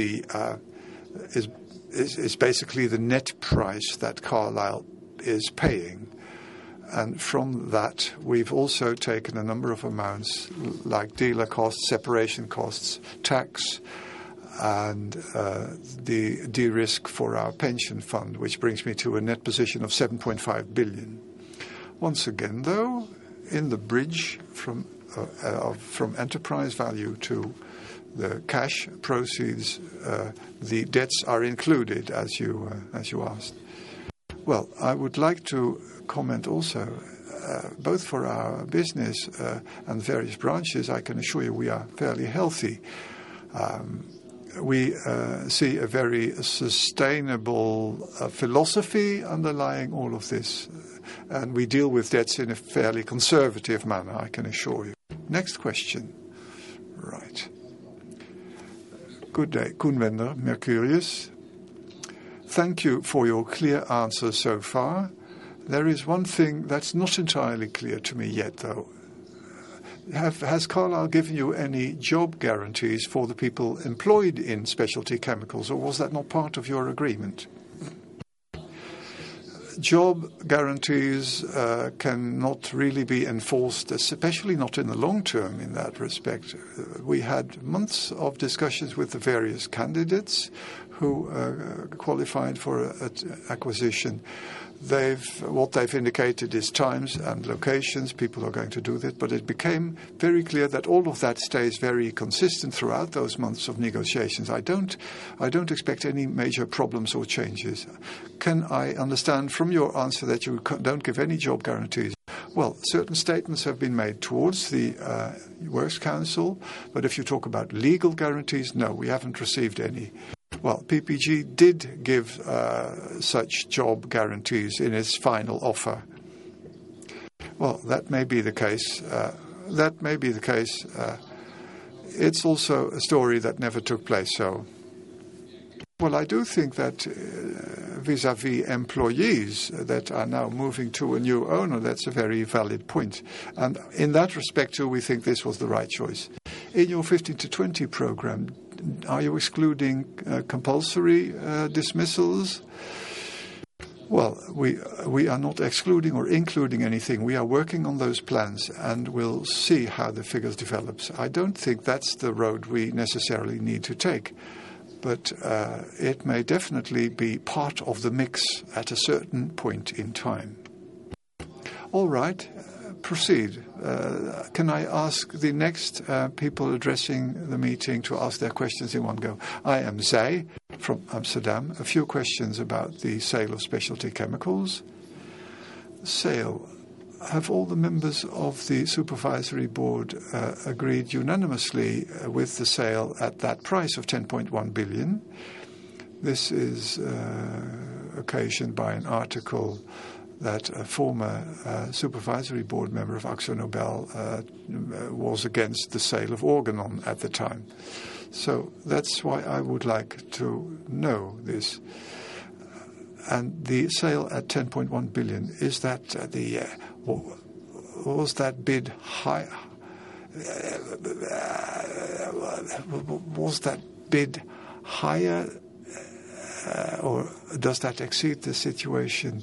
is basically the net price that Carlyle is paying. And from that, we've also taken a number of amounts like dealer costs, separation costs, tax, and the de-risk for our pension fund, which brings me to a net position of 7.5 billion. Once again, though, in the bridge from enterprise value to the cash proceeds, the debts are included, as you asked. Well, I would like to comment also, both for our business and various branches. I can assure you we are fairly healthy. We see a very sustainable philosophy underlying all of this, and we deal with debts in a fairly conservative manner, I can assure you. Next question. Right. Good day. Koen Wender, Mercurius. Thank you for your clear answers so far. There is one thing that's not entirely clear to me yet, though. Has Carlyle given you any job guarantees for the people employed in specialty chemicals, or was that not part of your agreement? Job guarantees cannot really be enforced, especially not in the long term in that respect. We had months of discussions with the various candidates who qualified for an acquisition. What they've indicated is times and locations. People are going to do that, but it became very clear that all of that stays very consistent throughout those months of negotiations. I don't expect any major problems or changes. Can I understand from your answer that you don't give any job guarantees? Well, certain statements have been made towards the Works Council, but if you talk about legal guarantees, no, we haven't received any. Well, PPG did give such job guarantees in its final offer. Well, that may be the case. It's also a story that never took place. So, well, I do think that vis-à-vis employees that are now moving to a new owner, that's a very valid point. And in that respect, too, we think this was the right choice. In your 15 to 20 program, are you excluding compulsory dismissals? Well, we are not excluding or including anything. We are working on those plans and we'll see how the figures develops. I don't think that's the road we necessarily need to take, but it may definitely be part of the mix at a certain point in time. All right. Proceed. Can I ask the next people addressing the meeting to ask their questions in one go? I am Zay from Amsterdam. A few questions about the sale of specialty chemicals. Sale. Have all the members of the supervisory board agreed unanimously with the sale at that price of 10.1 billion? This is occasioned by an article that a former supervisory board member of AkzoNobel was against the sale of Organon at the time. So that's why I would like to know this. And the sale at 10.1 billion, is that was that bid high? Was that bid higher, or does that exceed the situation?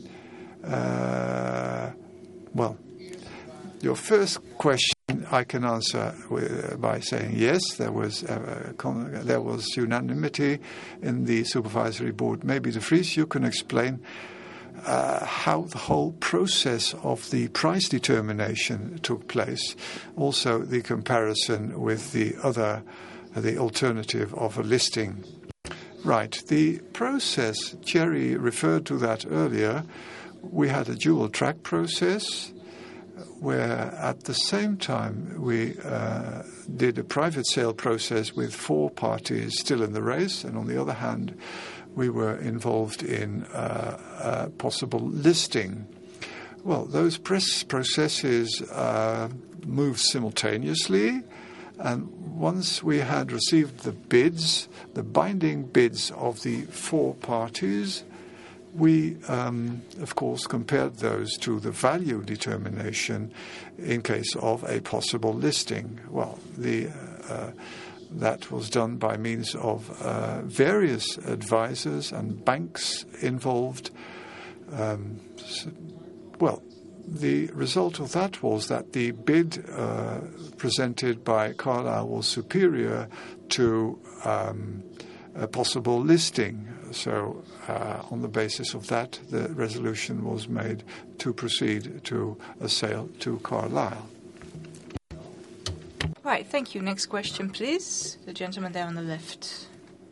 Well, your first question I can answer by saying yes, there was unanimity in the supervisory board. Maybe De Vries, you can explain how the whole process of the price determination took place. Also, the comparison with the alternative of a listing. Right, the process, Thierry referred to that earlier. We had a dual track process where at the same time we did a private sale process with 4 parties still in the race, and on the other hand we were involved in a possible listing. Well, those processes moved simultaneously, and once we had received the bids, the binding bids of the 4 parties, we, of course, compared those to the value determination in case of a possible listing. Well, that was done by means of various advisors and banks involved. Well, the result of that was that the bid presented by Carlyle was superior to a possible listing. So on the basis of that, the resolution was made to proceed to a sale to Carlyle. Right, thank you. Next question, please. The gentleman there on the left.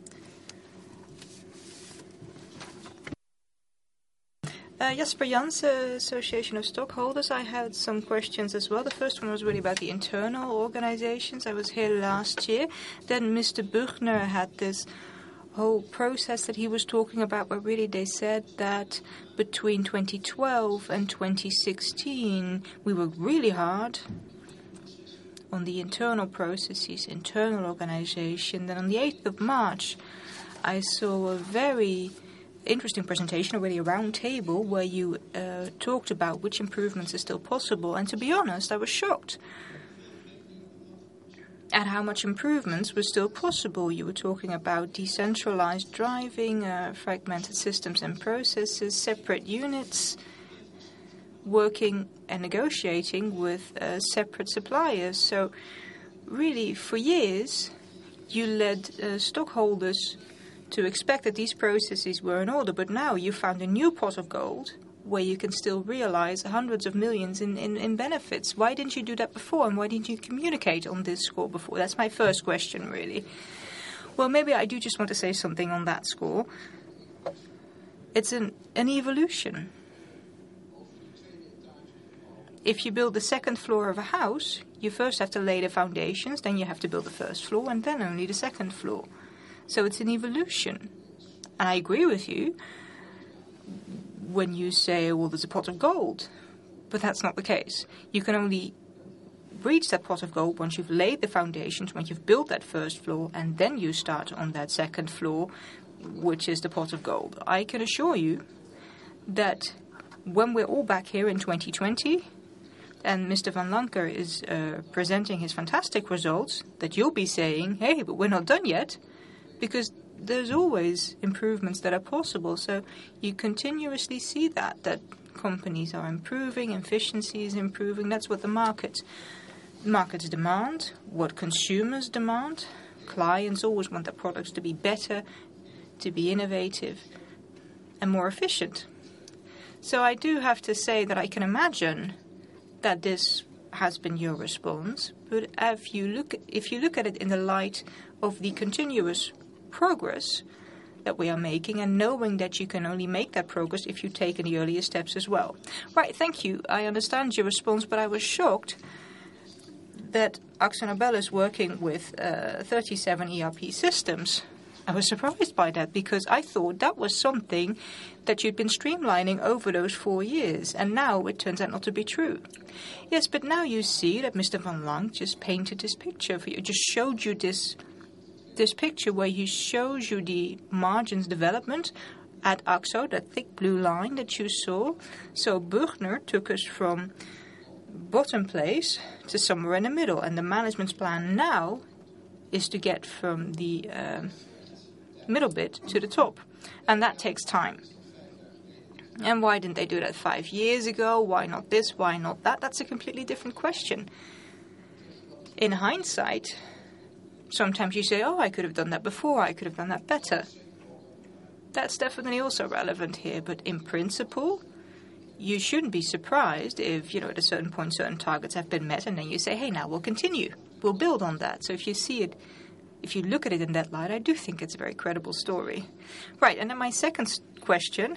Jasper Janssen, Association of Stockholders. I had some questions as well. The first one was really about the internal organizations. I was here last year. Then Mr. Buchner had this whole process that he was talking about, where really they said that between 2012 and 2016 we were really hard on the internal processes, internal organization. Then on the 8th of March I saw a very interesting presentation, already a round table, where you talked about which improvements are still possible, and to be honest I was shocked at how much improvements were still possible. You were talking about decentralized driving, fragmented systems and processes, separate units, working and negotiating with separate suppliers. So really, for years, you led stockholders to expect that these processes were in order, but now you found a new pot of gold where you can still realize hundreds of millions in benefits. Why didn't you do that before, and why didn't you communicate on this score before? That's my first question, really. Well, maybe I do just want to say something on that score. It's an evolution. If you build the second floor of a house, you first have to lay the foundations, then you have to build the first floor, and then only the second floor. So it's an evolution. And I agree with you when you say, well, there's a pot of gold. But that's not the case. You can only reach that pot of gold once you've laid the foundations, once you've built that first floor, and then you start on that second floor, which is the pot of gold. I can assure you that when we're all back here in 2020, and Mr. Van Lancker is presenting his fantastic results, that you'll be saying, hey, but we're not done yet, because there's always improvements that are possible. So you continuously see that companies are improving, efficiency is improving. That's what the markets demand, what consumers demand. Clients always want their products to be better, to be innovative, and more efficient. So I do have to say that I can imagine that this has been your response, but if you look at it in the light of the continuous progress that we are making, and knowing that you can only make that progress if you take the earlier steps as well. Right, thank you. I understand your response, but I was shocked that AkzoNobel is working with 37 ERP systems. I was surprised by that, because I thought that was something that you'd been streamlining over those 4 years, and now it turns out not to be true. Yes, but now you see that Mr. Van Lanck just painted this picture for you, just showed you this picture where he shows you the margins development at Akzo, that thick blue line that you saw. So Büchner took us from bottom place to somewhere in the middle, and the management plan now is to get from the middle bit to the top, and that takes time. And why didn't they do that 5 years ago? Why not this? Why not that? That's a completely different question. In hindsight, sometimes you say, oh, I could have done that before, I could have done that better. That's definitely also relevant here, but in principle, you shouldn't be surprised if, at a certain point, certain targets have been met, and then you say, hey, now we'll continue. We'll build on that. So if you look at it in that light, I do think it's a very credible story. Right, and then my second question,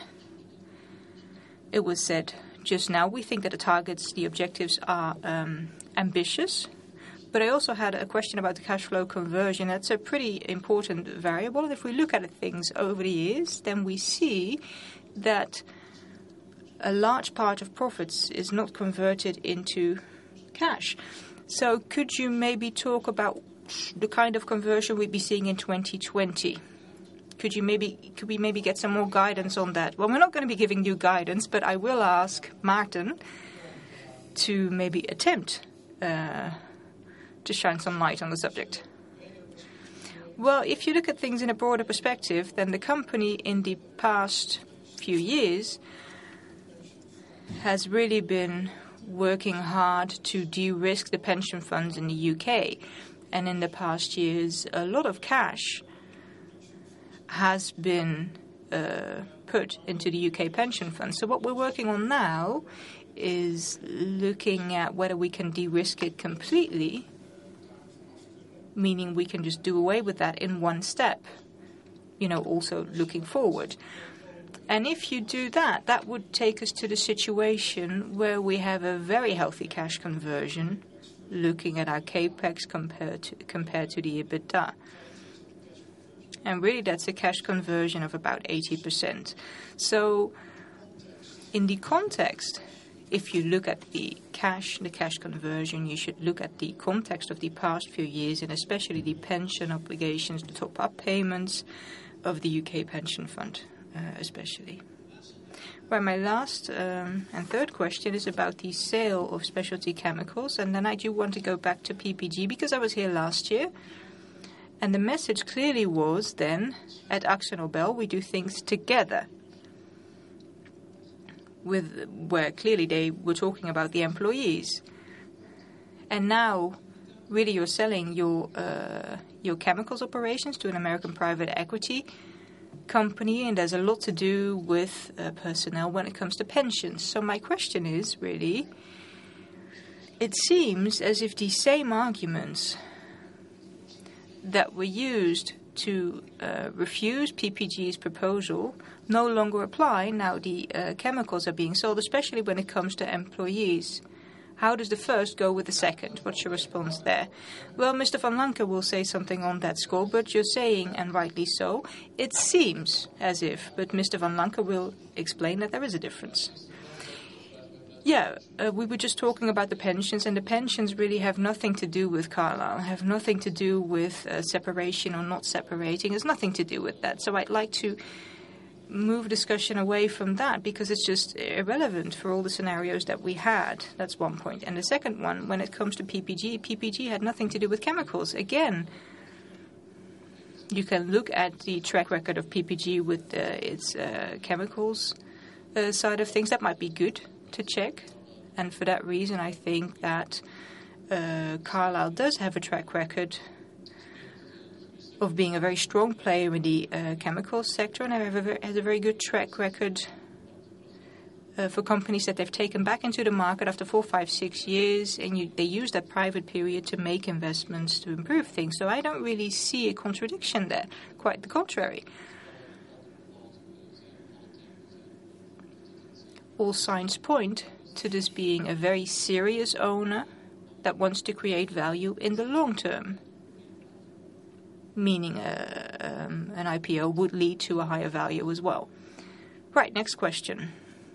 it was said just now, we think that the targets, the objectives are ambitious, but I also had a question about the cash flow conversion. That's a pretty important variable. And if we look at things over the years, then we see that a large part of profits is not converted into cash. So could you maybe talk about the kind of conversion we'd be seeing in 2020? Could we maybe get some more guidance on that? Well, we're not going to be giving you guidance, but I will ask Maarten to maybe attempt to shine some light on the subject. Well, if you look at things in a broader perspective, then the company in the past few years has really been working hard to de-risk the pension funds in the UK. And in the past years, a lot of cash has been put into the UK pension fund. So what we're working on now is looking at whether we can de-risk it completely, meaning we can just do away with that in one step, also looking forward. And if you do that, that would take us to the situation where we have a very healthy cash conversion, looking at our capex compared to the EBITDA. And really, that's a cash conversion of about 80%. So in the context, if you look at the cash conversion, you should look at the context of the past few years, and especially the pension obligations, the top-up payments of the UK pension fund, especially. Well, my last and third question is about the sale of specialty chemicals, and then I do want to go back to PPG because I was here last year. And the message clearly was then, at AkzoNobel, we do things together. Where clearly they were talking about the employees. And now, really, you're selling your chemicals operations to an American private equity company, and there's a lot to do with personnel when it comes to pensions. So my question is really, it seems as if the same arguments that were used to refuse PPG's proposal no longer apply now the chemicals are being sold, especially when it comes to employees. How does the first go with the second? What's your response there? Well, Mr. Van Lancker will say something on that score, but you're saying, and rightly so, it seems as if, but Mr. Van Lancker will explain that there is a difference. Yeah, we were just talking about the pensions, and the pensions really have nothing to do with Carlyle, have nothing to do with separation or not separating. There's nothing to do with that. So I'd like to move discussion away from that because it's just irrelevant for all the scenarios that we had. That's one point. And the second one, when it comes to PPG, PPG had nothing to do with chemicals. Again, you can look at the track record of PPG with its chemicals side of things. That might be good to check. And for that reason, I think that Carlyle does have a track record of being a very strong player in the chemicals sector, and has a very good track record for companies that they've taken back into the market after 4, 5, 6 years, and they use that private period to make investments to improve things. So I don't really see a contradiction there. Quite the contrary. All signs point to this being a very serious owner that wants to create value in the long term, meaning an IPO would lead to a higher value as well. Right, next question.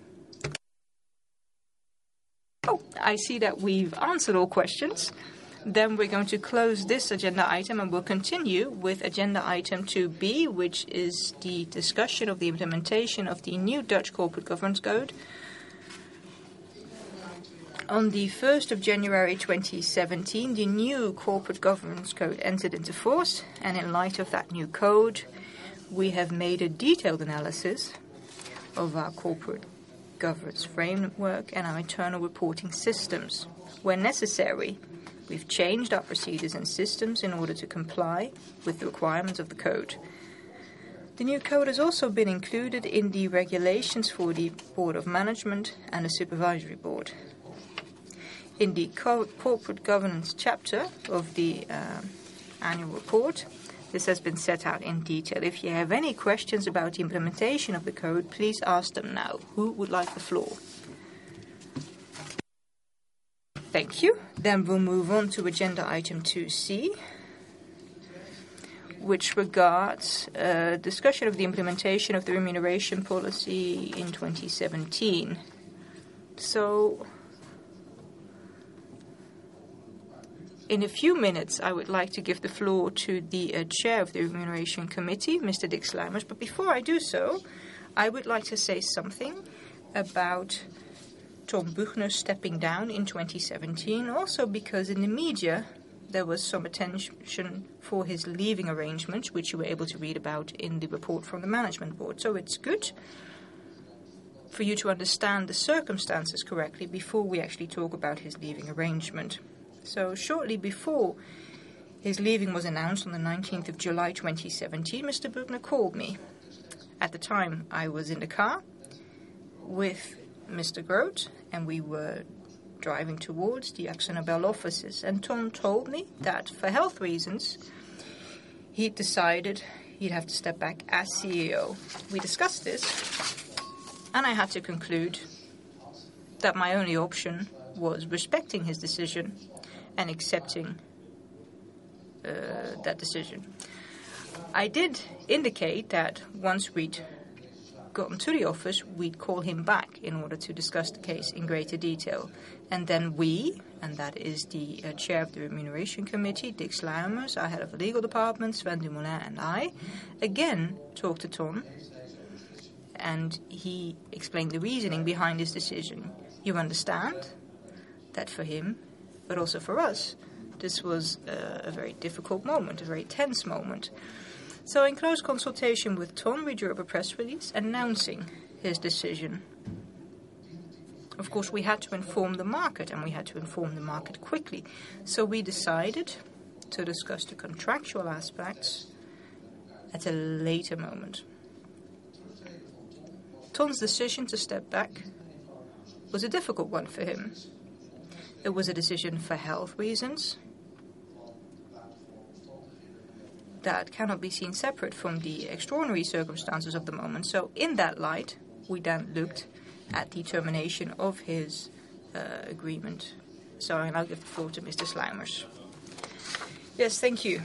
Oh, I see that we've answered all questions. Then we're going to close this agenda item and we'll continue with agenda item 2B, which is the discussion of the implementation of the new Dutch Corporate Governance Code. On the 1st of January 2017, the new Corporate Governance Code entered into force, and in light of that new code, we have made a detailed analysis of our corporate governance framework and our internal reporting systems. Where necessary, we've changed our procedures and systems in order to comply with the requirements of the code. The new code has also been included in the regulations for the Board of Management and the Supervisory Board. In the corporate governance chapter of the annual report, this has been set out in detail. If you have any questions about the implementation of the code, please ask them now. Who would like the floor? Thank you. Then we'll move on to agenda item 2C, which regards discussion of the implementation of the remuneration policy in 2017. So, in a few minutes, I would like to give the floor to the chair of the Remuneration Committee, Mr. Dick Sluimers. But before I do so, I would like to say something about Tom Buchner stepping down in 2017, also because in the media there was some attention for his leaving arrangements, which you were able to read about in the report from the Management Board. So it's good for you to understand the circumstances correctly before we actually talk about his leaving arrangement. So shortly before his leaving was announced on the 19th of July 2017, Mr. Buchner called me. At the time, I was in the car with Mr. Groot, and we were driving towards the AkzoNobel offices. And Tom told me that for health reasons, he decided he'd have to step back as CEO. We discussed this, and I had to conclude that my only option was respecting his decision and accepting that decision. I did indicate that once we'd gotten to the office, we'd call him back in order to discuss the case in greater detail. And then we, and that is the chair of the Remuneration Committee, Dick Sluimers, our head of the legal department, Sven Dumoulin, and I, again talked to Tom, and he explained the reasoning behind his decision. You understand that for him, but also for us, this was a very difficult moment, a very tense moment. So in close consultation with Tom, we drew up a press release announcing his decision. Of course, we had to inform the market, and we had to inform the market quickly. So we decided to discuss the contractual aspects at a later moment. Ton's decision to step back was a difficult one for him. It was a decision for health reasons that cannot be seen separate from the extraordinary circumstances of the moment. So in that light, we then looked at the termination of his agreement. So I'll now give the floor to Mr. Sluimers. Yes, thank you.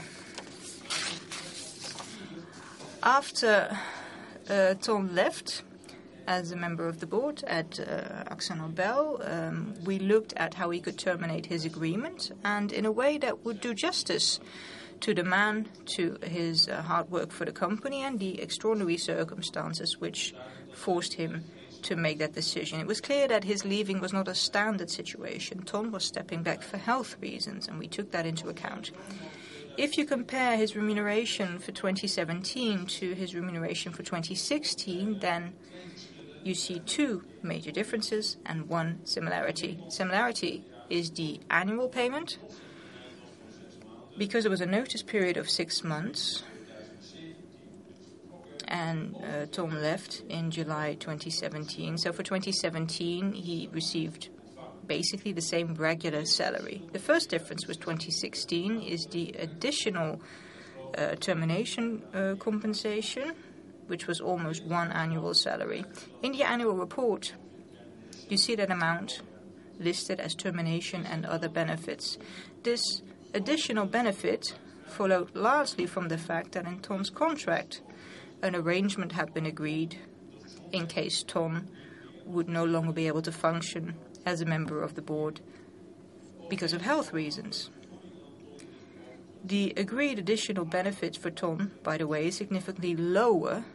After Ton left as a member of the board at AkzoNobel, we looked at how he could terminate his agreement, and in a way that would do justice to the man, to his hard work for the company, and the extraordinary circumstances which forced him to make that decision. It was clear that his leaving was not a standard situation. Ton was stepping back for health reasons, and we took that into account. If you compare his remuneration for 2017 to his remuneration for 2016, then you see two major differences and one similarity. Similarity is the annual payment. Because there was a notice period of 6 months, and Ton left in July 2017. So for 2017, he received basically the same regular salary. The first difference with 2016 is the additional termination compensation, which was almost one annual salary. In the annual report, you see that amount listed as termination and other benefits. This additional benefit followed largely from the fact that in Ton's contract, an arrangement had been agreed in case Ton would no longer be able to function as a member of the board because of health reasons. The agreed additional benefits for Ton, by the way, is significantly lower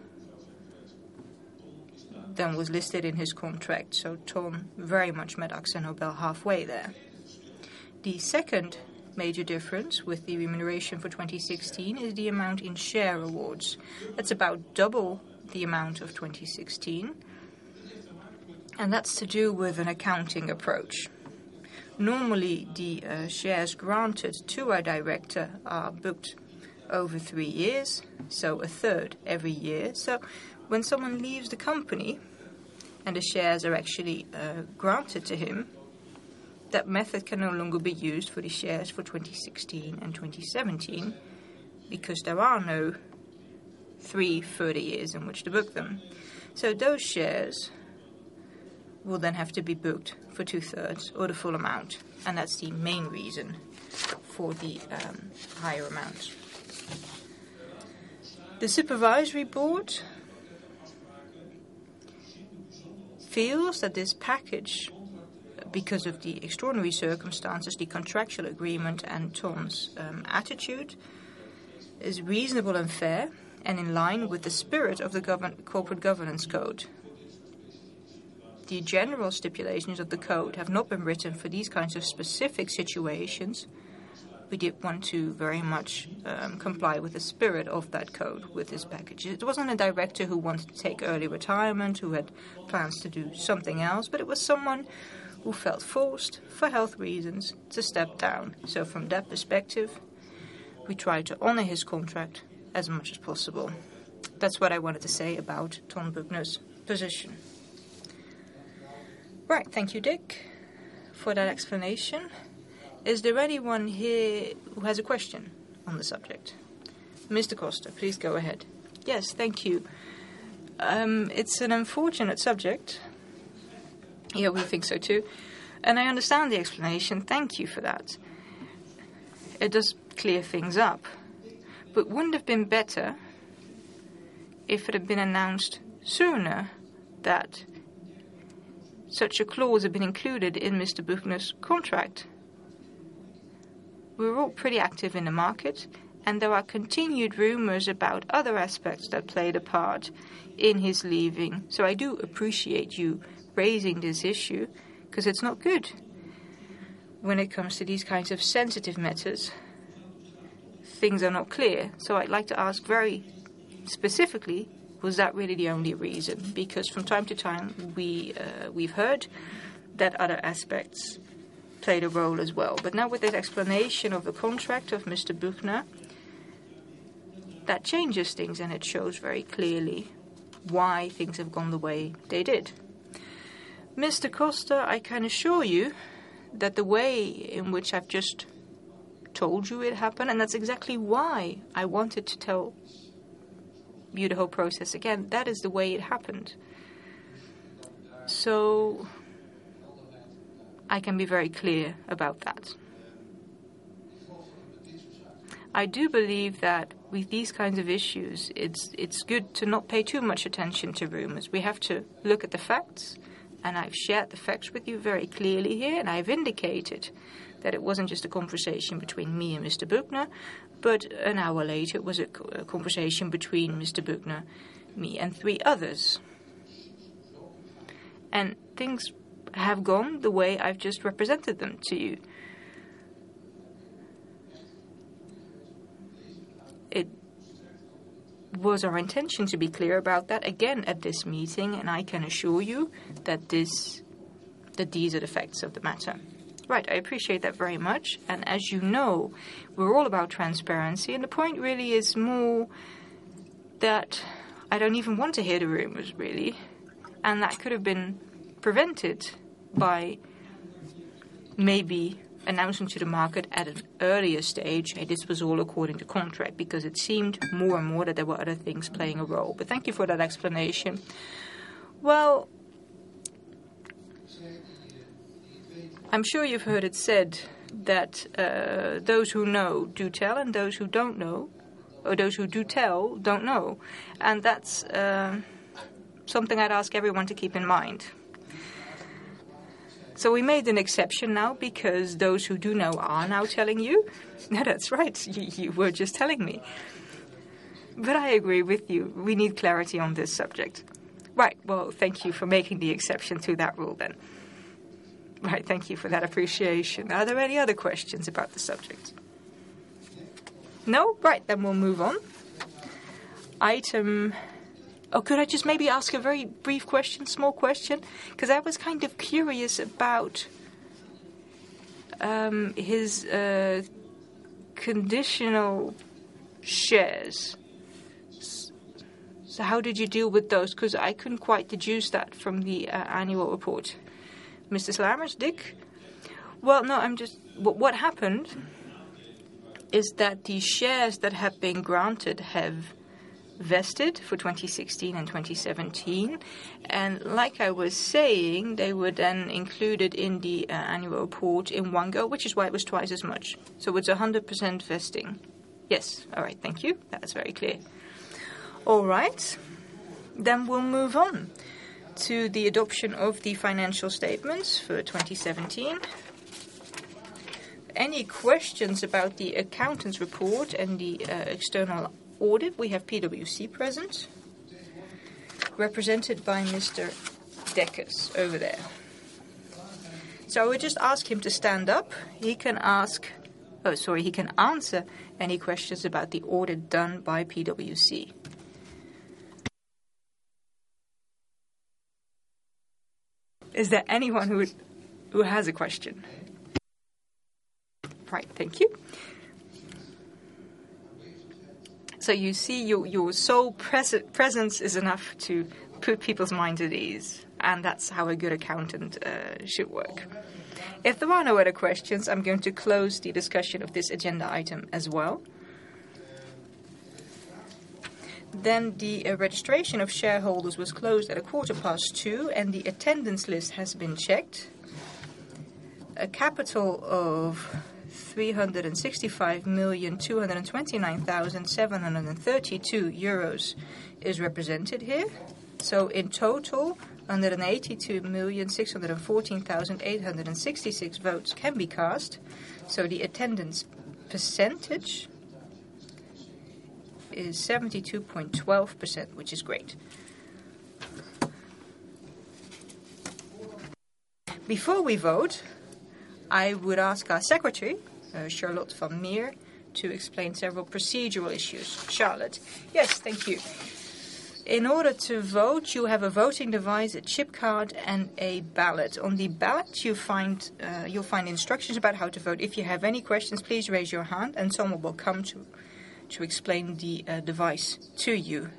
than was listed in his contract, so Ton very much met AkzoNobel halfway there. The second major difference with the remuneration for 2016 is the amount in share awards. That's about double the amount of 2016, and that's to do with an accounting approach. Normally, the shares granted to a director are booked over 3 years, so a third every year. So when someone leaves the company and the shares are actually granted to him, that method can no longer be used for the shares for 2016 and 2017 because there are no 3 further years in which to book them. So those shares will then have to be booked for 2/3 or the full amount, and that's the main reason for the higher amount. The supervisory board feels that this package, because of the extraordinary circumstances, the contractual agreement and Ton's attitude, is reasonable and fair and in line with the spirit of the corporate governance code. The general stipulations of the code have not been written for these kinds of specific situations. We did want to very much comply with the spirit of that code with this package. It wasn't a director who wanted to take early retirement, who had plans to do something else, but it was someone who felt forced, for health reasons, to step down. So from that perspective, we tried to honor his contract as much as possible. That's what I wanted to say about Ton Büchner's position. Right, thank you, Dick, for that explanation. Is there anyone here who has a question on the subject? Mr. Costa, please go ahead. Yes, thank you. It's an unfortunate subject. Yeah, we think so too. And I understand the explanation. Thank you for that. It does clear things up. But wouldn't it have been better if it had been announced sooner that such a clause had been included in Mr. Büchner's contract? We were all pretty active in the market, and there are continued rumors about other aspects that played a part in his leaving. So I do appreciate you raising this issue, because it's not good when it comes to these kinds of sensitive matters. Things are not clear. So I'd like to ask very specifically, was that really the only reason? Because from time to time we've heard that other aspects played a role as well. But now with this explanation of the contract of Mr. Büchner, that changes things, and it shows very clearly why things have gone the way they did. Mr. Costa, I can assure you that the way in which I've just told you it happened, and that's exactly why I wanted to tell you the whole process again, that is the way it happened. So I can be very clear about that. I do believe that with these kinds of issues, it's good to not pay too much attention to rumors. We have to look at the facts, and I've shared the facts with you very clearly here, and I've indicated that it wasn't just a conversation between me and Mr. Büchner, but an hour later it was a conversation between Mr. Büchner, me, and 3 others. And things have gone the way I've just represented them to you. It was our intention to be clear about that again at this meeting, and I can assure you that these are the facts of the matter. Right, I appreciate that very much, and as you know, we're all about transparency, and the point really is more that I don't even want to hear the rumors, really, and that could have been prevented by maybe announcing to the market at an earlier stage, hey, this was all according to contract, because it seemed more and more that there were other things playing a role. But thank you for that explanation. Well, I'm sure you've heard it said that those who know do tell, and those who don't know, or those who do tell, don't know. And that's something I'd ask everyone to keep in mind. So we made an exception now because those who do know are now telling you. No, that's right. You were just telling me. But I agree with you. We need clarity on this subject. Right. Well, thank you for making the exception to that rule then. Right. Thank you for that appreciation. Are there any other questions about the subject? No? Right. Then we'll move on. Oh, could I just maybe ask a very brief question, small question? Because I was kind of curious about his conditional shares. So how did you deal with those? Because I couldn't quite deduce that from the annual report. Mr. Slammers, Dick? Well, no, what happened is that the shares that have been granted have vested for 2016 and 2017, and like I was saying, they were then included in the annual report in one go, which is why it was twice as much. So it's 100% vesting. Yes, all right, thank you. That's very clear. All right, then we'll move on to the adoption of the financial statements for 2017. Any questions about the accountant's report and the external audit? We have PwC present, represented by Mr. Dekkers over there. So I would just ask him to stand up. He can answer any questions about the audit done by PwC. Is there anyone who has a question? Right, thank you. So you see, your sole presence is enough to put people's minds at ease, and that's how a good accountant should work. If there are no other questions, I'm going to close the discussion of this agenda item as well. Then the registration of shareholders was closed at 2:15, and the attendance list has been checked. A capital of 365,229,732 euros is represented here. So in total, 182,614,866 votes can be cast. So the attendance percentage is 72.12%, which is great. Before we vote, I would ask our secretary, Charlotte van Meer, to explain several procedural issues. Charlotte. Yes, thank you. In order to vote, you have a voting device, a chip card, and a ballot. On the ballot, you'll find instructions about how to vote. If you have any questions, please raise your hand, and someone will come to explain the device to you.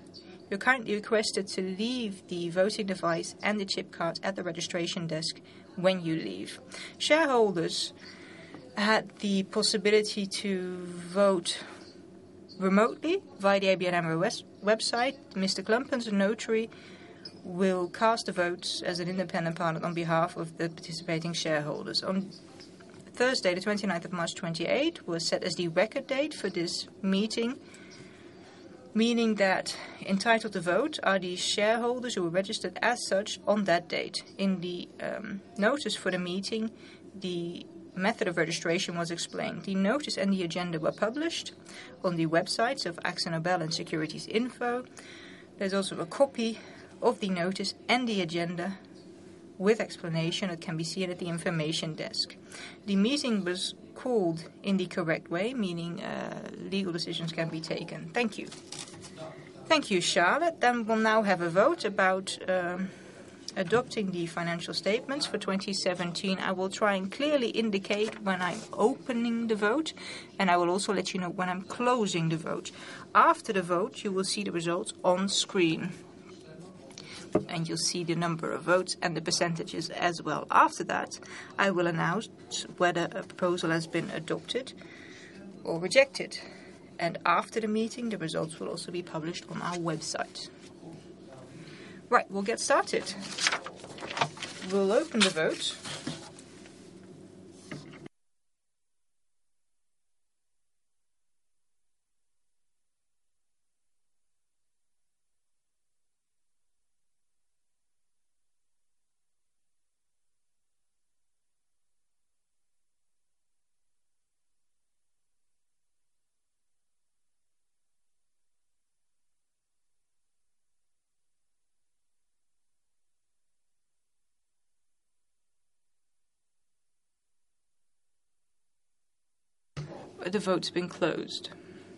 You're kindly requested to leave the voting device and the chip card at the registration desk when you leave. Shareholders had the possibility to vote remotely via the ABN AMRO website. Mr. Klumpens, a notary, will cast the votes as an independent partner on behalf of the participating shareholders. On Thursday, the 29th of March 28, was set as the record date for this meeting, meaning that entitled to vote are the shareholders who were registered as such on that date. In the notice for the meeting, the method of registration was explained. The notice and the agenda were published on the websites of Akzo Nobel and Securities Info. There's also a copy of the notice and the agenda with explanation that can be seen at the information desk. The meeting was called in the correct way, meaning legal decisions can be taken. Thank you. Thank you, Charlotte. Then we'll now have a vote about adopting the financial statements for 2017. I will try and clearly indicate when I'm opening the vote, and I will also let you know when I'm closing the vote. After the vote, you will see the results on screen, and you'll see the number of votes and the percentages as well. After that, I will announce whether a proposal has been adopted or rejected. And after the meeting, the results will also be published on our website. Right, we'll get started. We'll open the vote. The vote's been closed.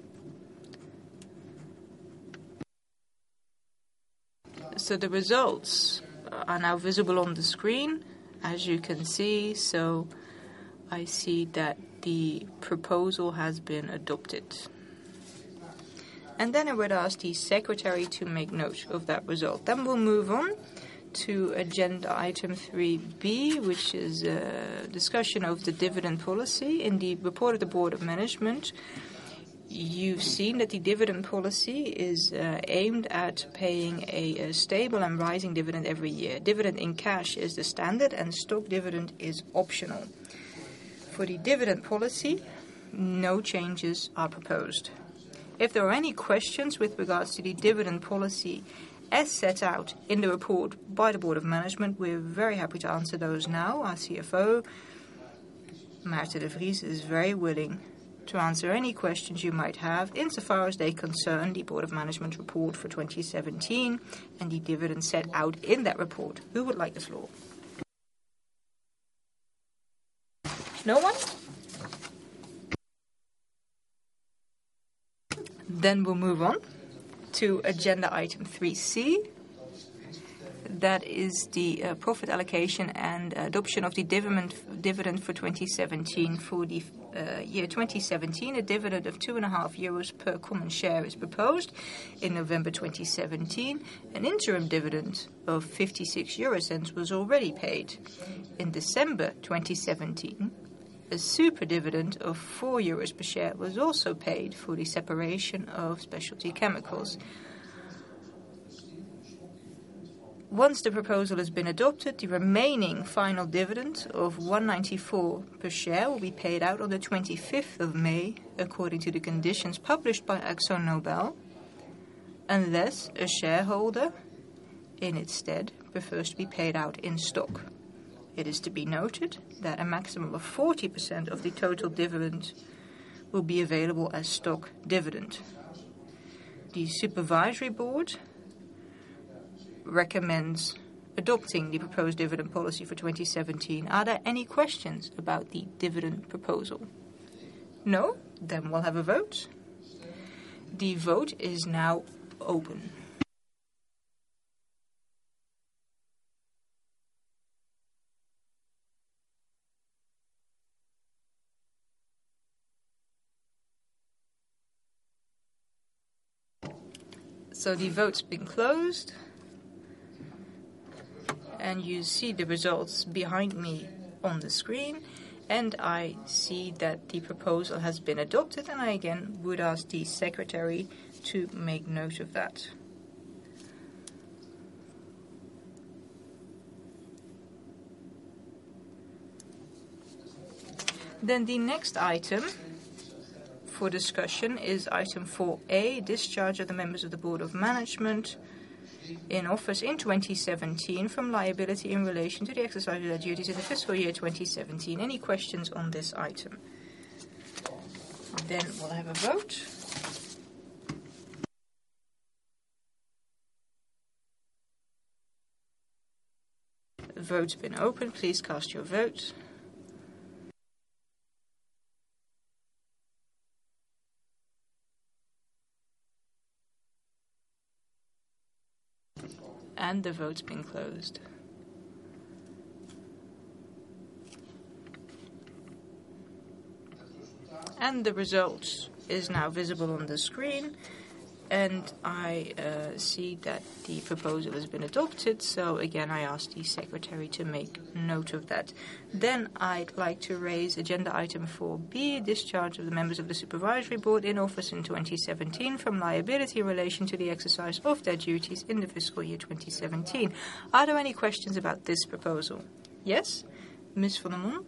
So the results are now visible on the screen, as you can see. So I see that the proposal has been adopted. And then I would ask the secretary to make note of that result. Then we'll move on to agenda item 3B, which is a discussion of the dividend policy. In the report of the Board of Management, you've seen that the dividend policy is aimed at paying a stable and rising dividend every year. Dividend in cash is the standard and stock dividend is optional. For the dividend policy, no changes are proposed. If there are any questions with regards to the dividend policy as set out in the report by the Board of Management, we're very happy to answer those now. Our CFO, Maarten de Vries, is very willing to answer any questions you might have insofar as they concern the Board of Management report for 2017 and the dividend set out in that report. Who would like the floor? No one? Then we'll move on to agenda item 3C. That is the profit allocation and adoption of the dividend for 2017. For the year 2017, a dividend of €2.50 per common share is proposed. In November 2017, an interim dividend of 0.56 was already paid. In December 2017, a super dividend of €4 per share was also paid for the separation of specialty chemicals. Once the proposal has been adopted, the remaining final dividend of €1.94 per share will be paid out on the 25th of May, according to the conditions published by Akzo Nobel, unless a shareholder, in its stead, prefers to be paid out in stock. It is to be noted that a maximum of 40% of the total dividend will be available as stock dividend. The Supervisory Board recommends adopting the proposed dividend policy for 2017. Are there any questions about the dividend proposal? No? Then we'll have a vote. The vote is now open. So the vote's been closed. And you see the results behind me on the screen. And I see that the proposal has been adopted. And I again would ask the secretary to make note of that. Then the next item for discussion is item 4A, discharge of the members of the Board of Management in office in 2017 from liability in relation to the exercise of their duties in the fiscal year 2017. Any questions on this item? Then we'll have a vote. The vote's been opened. Please cast your vote. And the vote's been closed. And the results is now visible on the screen. And I see that the proposal has been adopted. So again, I ask the secretary to make note of that. Then I'd like to raise agenda item 4B, discharge of the members of the Supervisory Board in office in 2017 from liability in relation to the exercise of their duties in the fiscal year 2017. Are there any questions about this proposal? Yes? Ms. van der Mon?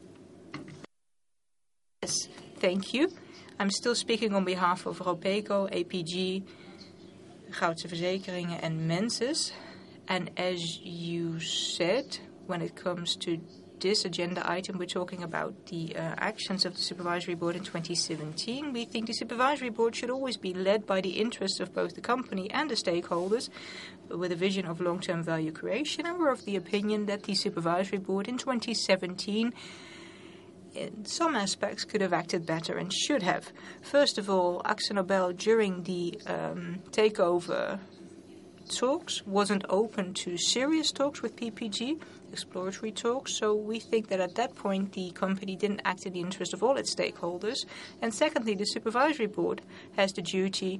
Yes, thank you. I'm still speaking on behalf of Robeco, APG, Goudse Verzekeringen and Menses. And as you said, when it comes to this agenda item, we're talking about the actions of the Supervisory Board in 2017. We think the Supervisory Board should always be led by the interests of both the company and the stakeholders with a vision of long-term value creation. And we're of the opinion that the Supervisory Board in 2017 in some aspects could have acted better and should have. First of all, AkzoNobel during the takeover talks wasn't open to serious talks with PPG, exploratory talks, so we think that at that point the company didn't act in the interest of all its stakeholders. And secondly, the Supervisory Board has the duty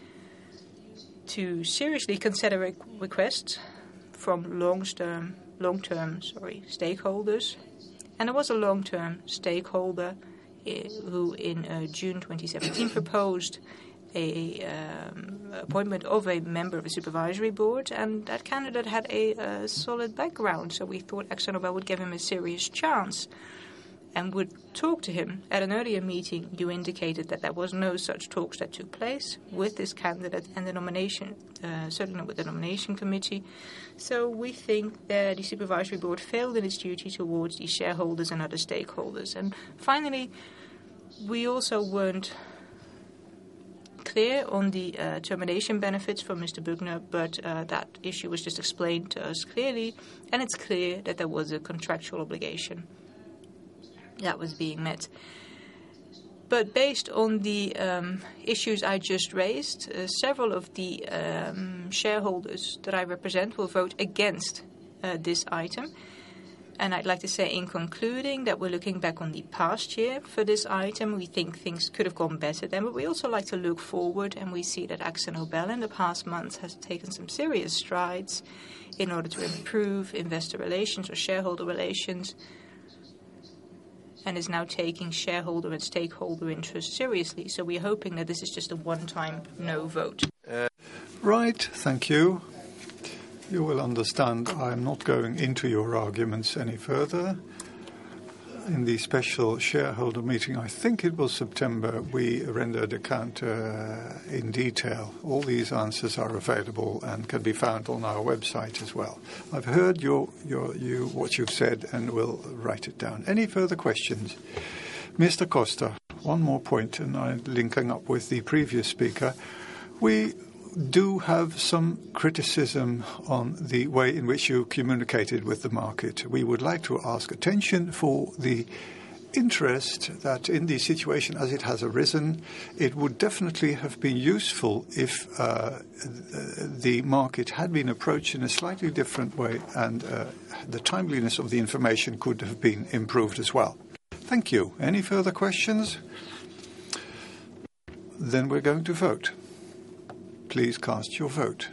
to seriously consider requests from long-term stakeholders. And there was a long-term stakeholder who in June 2017 proposed a appointment of a member of the Supervisory Board, and that candidate had a solid background, so we thought AkzoNobel would give him a serious chance and would talk to him. At an earlier meeting, you indicated that there was no such talks that took place with this candidate and the nomination, certainly not with the nomination committee. So we think that the Supervisory Board failed in its duty towards the shareholders and other stakeholders. And finally, we also weren't clear on the termination benefits for Mr. Bugner, but that issue was just explained to us clearly, and it's clear that there was a contractual obligation that was being met. But based on the issues I just raised, several of the shareholders that I represent will vote against this item. And I'd like to say in concluding that we're looking back on the past year for this item. We think things could have gone better then, but we also like to look forward, and we see that AkzoNobel in the past months has taken some serious strides in order to improve investor relations or shareholder relations, and is now taking shareholder and stakeholder interests seriously. So we're hoping that this is just a one-time no vote. Right, thank you. You will understand I'm not going into your arguments any further. In the special shareholder meeting, I think it was September, we rendered account in detail. All these answers are available and can be found on our website as well. I've heard what you've said and will write it down. Any further questions? Mr. Costa, one more point, and I'm linking up with the previous speaker. We do have some criticism on the way in which you communicated with the market. We would like to ask attention for the interest that in the situation as it has arisen, it would definitely have been useful if the market had been approached in a slightly different way, and the timeliness of the information could have been improved as well. Thank you. Any further questions? Then we're going to vote. Please cast your vote.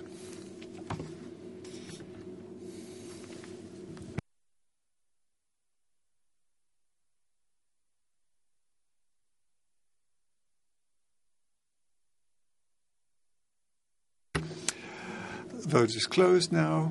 The vote is closed now.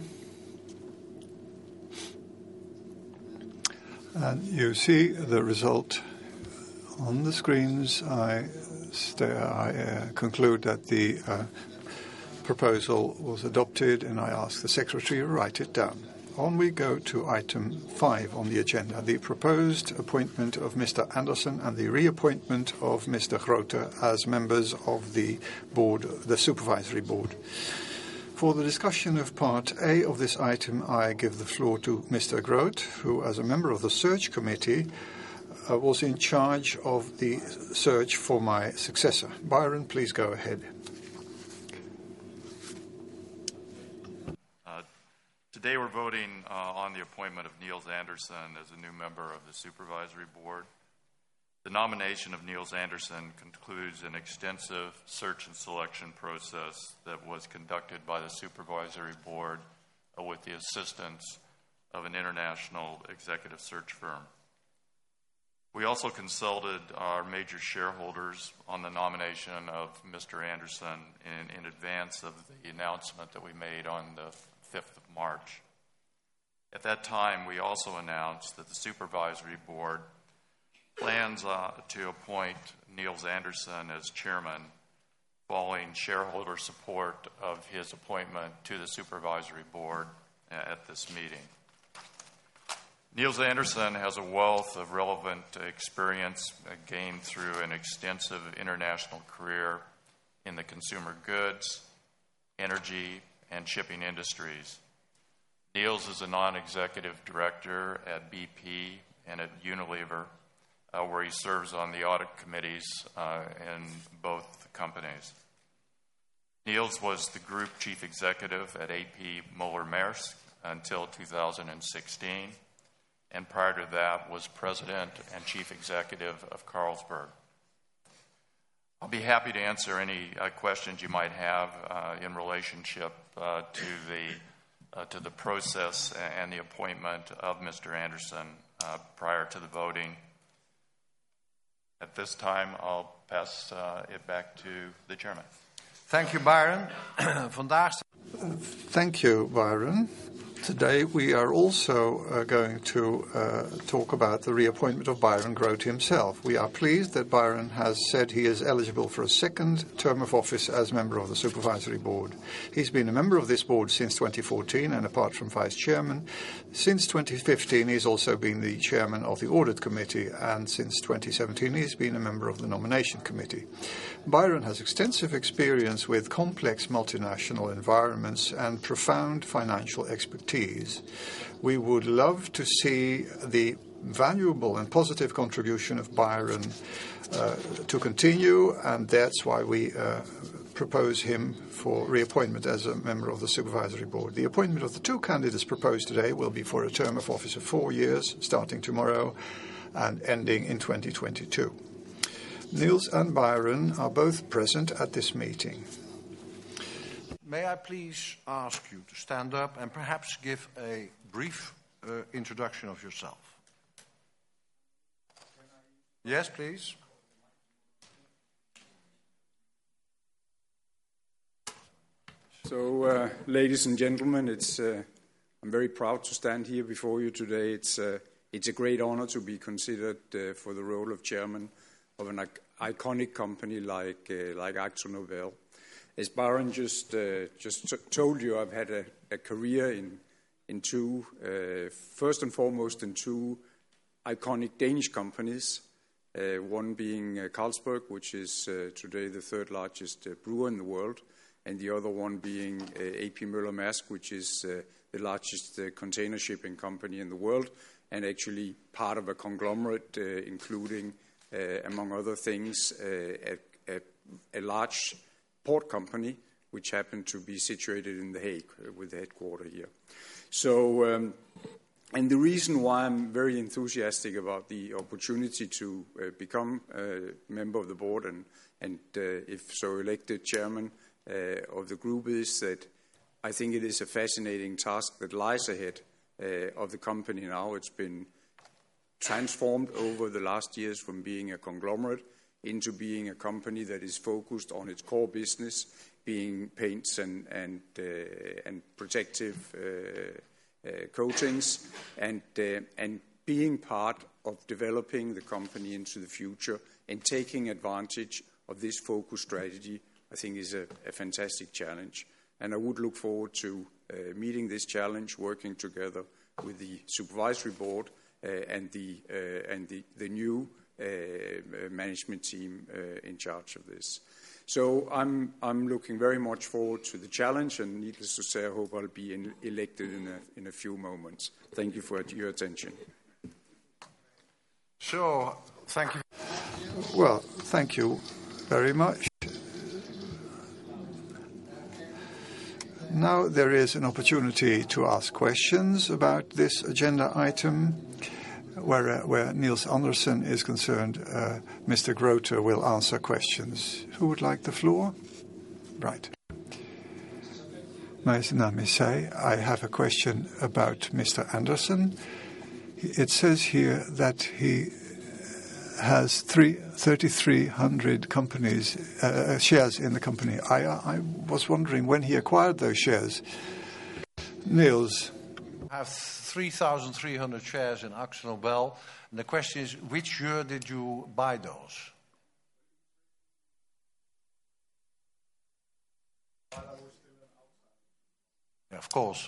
And you see the result on the screens. I conclude that the proposal was adopted, and I ask the Secretary to write it down. On we go to item 5 on the agenda, the proposed appointment of Mr. Anderson and the reappointment of Mr. Grote as members of the board, the Supervisory Board. For the discussion of Part A of this item, I give the floor to Mr. Grote, who, as a member of the Search Committee, was in charge of the search for my successor. Byron, please go ahead. Today we're voting on the appointment of Niels Anderson as a new member of the Supervisory Board. The nomination of Niels Anderson concludes an extensive search and selection process that was conducted by the Supervisory Board with the assistance of an international executive search firm. We also consulted our major shareholders on the nomination of Mr. Anderson in advance of the announcement that we made on the 5th of March. At that time, we also announced that the Supervisory Board plans to appoint Niels Anderson as chairman following shareholder support of his appointment to the Supervisory Board at this meeting. Niels Anderson has a wealth of relevant experience gained through an extensive international career in the consumer goods, energy, and shipping industries. Niels is a non-executive director at BP and at Unilever, where he serves on the audit committees in both companies. Niels was the group chief executive at A.P. Moller-Maersk until 2016, and prior to that was president and chief executive of Carlsberg. I'll be happy to answer any questions you might have in relationship to the process and the appointment of Mr. Anderson prior to the voting. At this time, I'll pass it back to the chairman. Thank you, Byron. Thank you, Byron. Today we are also going to talk about the reappointment of Byron Grote himself. We are pleased that Byron has said he is eligible for a second term of office as member of the Supervisory Board. He's been a member of this board since 2014, and apart from vice chairman, since 2015 he's also been the chairman of the Audit Committee, and since 2017 he's been a member of the Nomination Committee. Byron has extensive experience with complex multinational environments and profound financial expertise. We would love to see the valuable and positive contribution of Byron to continue, and that's why we propose him for reappointment as a member of the Supervisory Board. The appointment of the two candidates proposed today will be for a term of office of 4 years, starting tomorrow and ending in 2022. Niels and Byron are both present at this meeting. May I please ask you to stand up and perhaps give a brief introduction of yourself? Yes, please. So, ladies and gentlemen, I'm very proud to stand here before you today. It's a great honor to be considered for the role of chairman of an iconic company like AkzoNobel. As Byron just told you, I've had a career in two, first and foremost in two iconic Danish companies, one being Carlsberg, which is today the third largest brewer in the world, and the other one being A.P. Moller-Maersk, which is the largest container shipping company in the world, and actually part of a conglomerate including, among other things, a large port company, which happened to be situated in The Hague, with the headquarters here. So, and the reason why I'm very enthusiastic about the opportunity to become a member of the board and if so elected chairman of the group is that I think it is a fascinating task that lies ahead of the company now. It's been transformed over the last years from being a conglomerate into being a company that is focused on its core business, being paints and protective coatings, and being part of developing the company into the future and taking advantage of this focus strategy. I think is a fantastic challenge, and I would look forward to meeting this challenge, working together with the supervisory board and the new management team in charge of this. So I'm looking very much forward to the challenge, and needless to say, I hope I'll be elected in a few moments. Thank you for your attention. So, thank you. Well, thank you very much. Now there is an opportunity to ask questions about this agenda item. Where Niels Andersen is concerned, Mr. Grote will answer questions. Who would like the floor? Right. My name is Say. I have a question about Mr. Andersen. It says here that he has 3,300 companies shares in the company. I was wondering when he acquired those shares. Niels. I have 3,300 shares in Akzo Nobel. And the question is, which year did you buy those? Yeah, of course.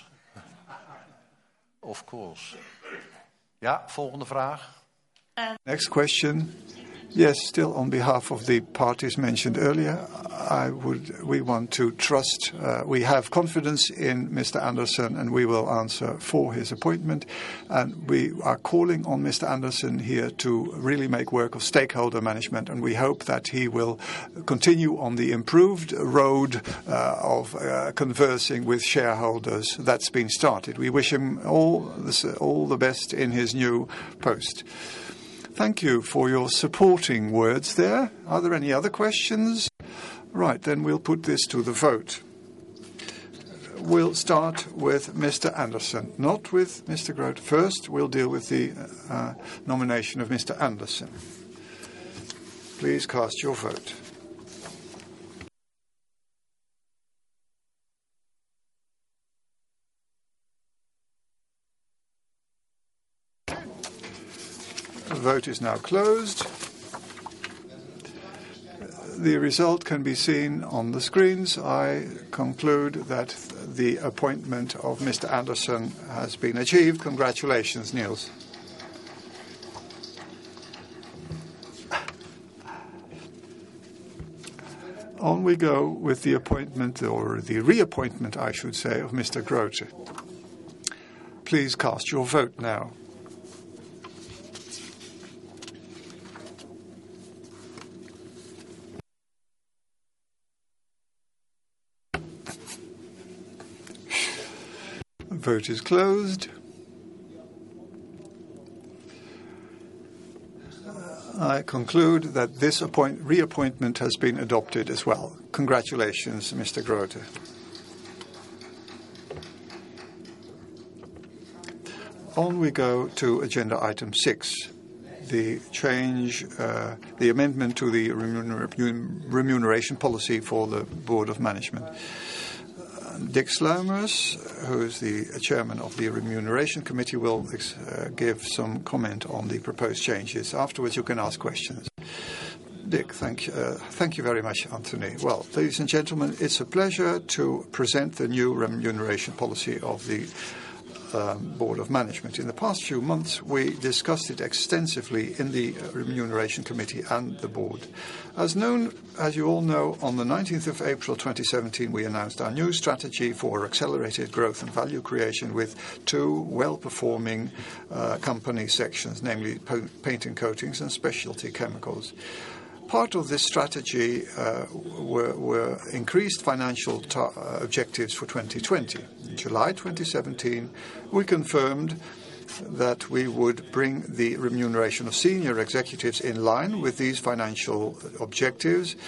Of course. Ja, volgende vraag. Next question. Yes, still on behalf of the parties mentioned earlier, we want to trust, we have confidence in Mr. Andersen, and we will answer for his appointment. And we are calling on Mr. Andersen here to really make work of stakeholder management, and we hope that he will continue on the improved road of conversing with shareholders that's been started. We wish him all the best in his new post. Thank you for your supporting words there. Are there any other questions? Right, then we'll put this to the vote. We'll start with Mr. Andersen, not with Mr. Grote. First, we'll deal with the nomination of Mr. Andersen. Please cast your vote. The vote is now closed. The result can be seen on the screens. I conclude that the appointment of Mr. Andersen has been achieved. Congratulations, Niels. On we go with the appointment, or the reappointment, I should say, of Mr. Grote. Please cast your vote now. Vote is closed. I conclude that this reappointment has been adopted as well. Congratulations, Mr. Grote. On we go to agenda item 6, the amendment to the remuneration policy for the Board of Management. Dick Sluimers, who is the chairman of the Remuneration Committee, will give some comment on the proposed changes. Afterwards, you can ask questions. Dick, thank you very much, Anthony. Well, ladies and gentlemen, it's a pleasure to present the new remuneration policy of the Board of Management. In the past few months, we discussed it extensively in the Remuneration Committee and the Board. As you all know, on the 19th of April 2017, we announced our new strategy for accelerated growth and value creation with two well-performing company sections, namely paint and coatings and specialty chemicals. Part of this strategy were increased financial objectives for 2020. In July 2017, we confirmed that we would bring the remuneration of senior executives in line with these financial objectives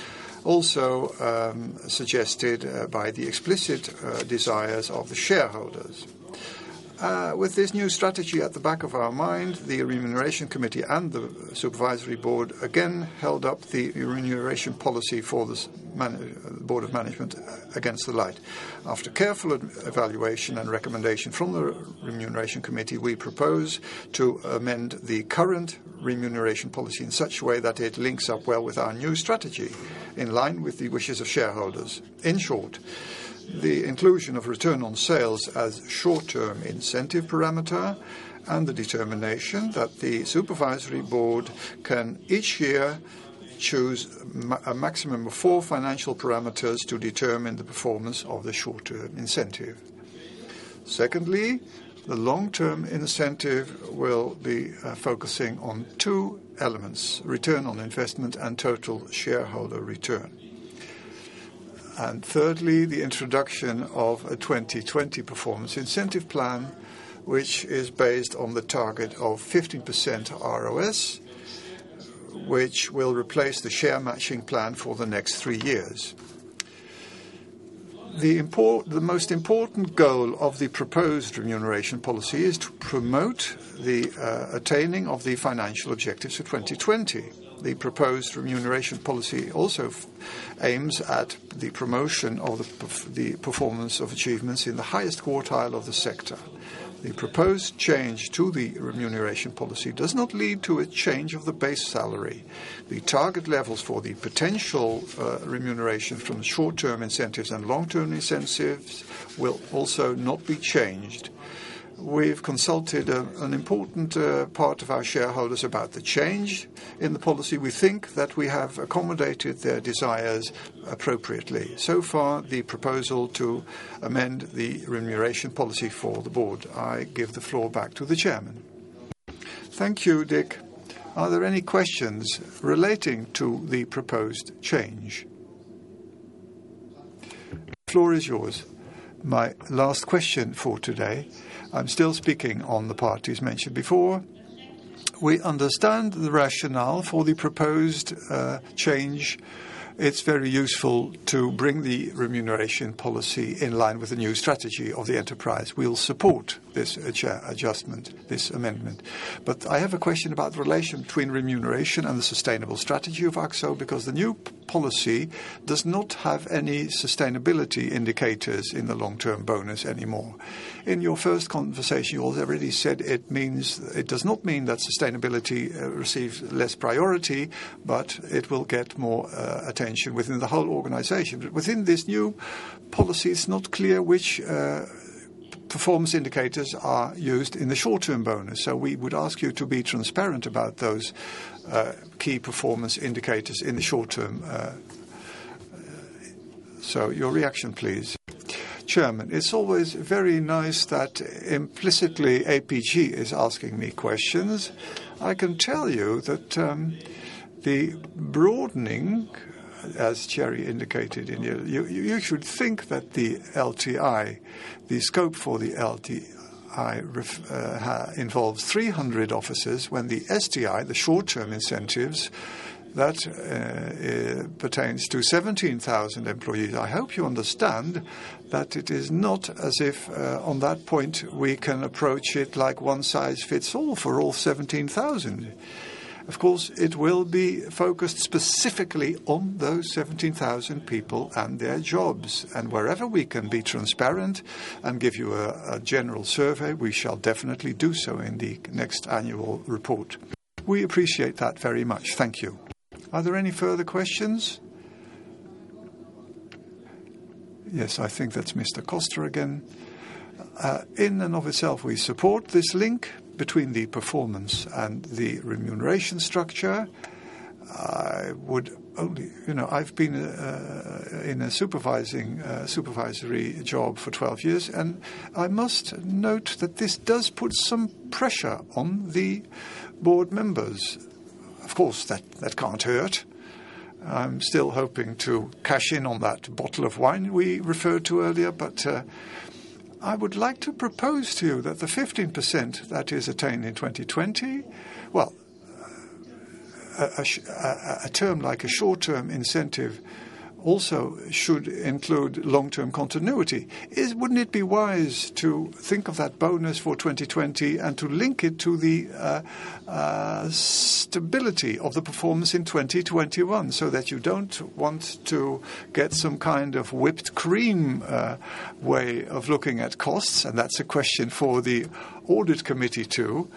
also suggested by the explicit desires of the shareholders. With this new strategy at the back of our mind, the Remuneration Committee and the Supervisory Board again held up the remuneration policy for the Board of Management against the light. After careful evaluation and recommendation from the Remuneration Committee, we propose to amend the current remuneration policy in such a way that it links up well with our new strategy, in line with the wishes of shareholders. In short, the inclusion of return on sales as short-term incentive parameter and the determination that the Supervisory Board can each year choose a maximum of 4 financial parameters to determine the performance of the short-term incentive. Secondly, the long-term incentive will be focusing on 2 elements: return on investment and total shareholder return. And thirdly, the introduction of a 2020 performance incentive plan, which is based on the target of 15% ROS, which will replace the share matching plan for the next 3 years. The most important goal of the proposed remuneration policy is to promote the attaining of the financial objectives for 2020. The proposed remuneration policy also aims at the promotion of the performance of achievements in the highest quartile of the sector. The proposed change to the remuneration policy does not lead to a change of the base salary. The target levels for the potential remuneration from short-term incentives and long-term incentives will also not be changed. We've consulted an important part of our shareholders about the change in the policy. We think that we have accommodated their desires appropriately. So far, the proposal to amend the remuneration policy for the board. I give the floor back to the chairman. Thank you, Dick. Are there any questions relating to the proposed change? The floor is yours. My last question for today. I'm still speaking on the parties mentioned before. We understand the rationale for the proposed change. It's very useful to bring the remuneration policy in line with the new strategy of the enterprise. We'll support this adjustment, this amendment. But I have a question about the relation between remuneration and the sustainable strategy of AXO, because the new policy does not have any sustainability indicators in the long-term bonus anymore. In your first conversation, you already said it does not mean that sustainability receives less priority, but it will get more attention within the whole organization. But within this new policy, it's not clear which performance indicators are used in the short-term bonus. So we would ask you to be transparent about those key performance indicators in the short-term. So your reaction, please. Chairman, it's always very nice that implicitly APG is asking me questions. I can tell you that the broadening, as Thierry indicated, you should think that the LTI, the scope for the LTI involves 300 officers, when the STI, the short-term incentives, that pertains to 17,000 employees. I hope you understand that it is not as if on that point we can approach it like one size fits all for all 17,000. Of course, it will be focused specifically on those 17,000 people and their jobs. And wherever we can be transparent and give you a general survey, we shall definitely do so in the next annual report. We appreciate that very much. Thank you. Are there any further questions? Yes, I think that's Mr. Koster again. In and of itself, we support this link between the performance and the remuneration structure. I would only, I've been in a supervisory job for 12 years, and I must note that this does put some pressure on the board members. Of course, that can't hurt. I'm still hoping to cash in on that bottle of wine we referred to earlier, but I would like to propose to you that the 15% that is attained in 2020, well, a term like a short-term incentive also should include long-term continuity. Wouldn't it be wise to think of that bonus for 2020 and to link it to the stability of the performance in 2021, so that you don't want to get some kind of whipped cream way of looking at costs? And that's a question for the audit committee too.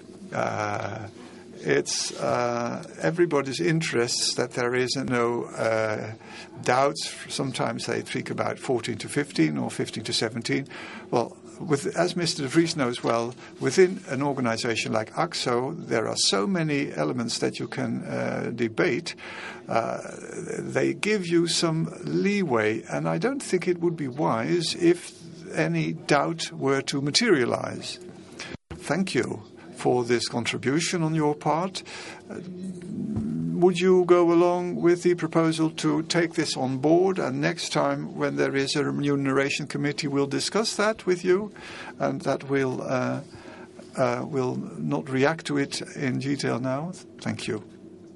It's everybody's interests that there is no doubts. Sometimes they think about 14 to 15 or 15 to 17. Well, as Mr. de Vries knows well, within an organization like AXO, there are so many elements that you can debate. They give you some leeway, and I don't think it would be wise if any doubt were to materialize. Thank you for this contribution on your part. Would you go along with the proposal to take this on board, and next time when there is a remuneration committee we'll discuss that with you, and that we'll not react to it in detail now? Thank you.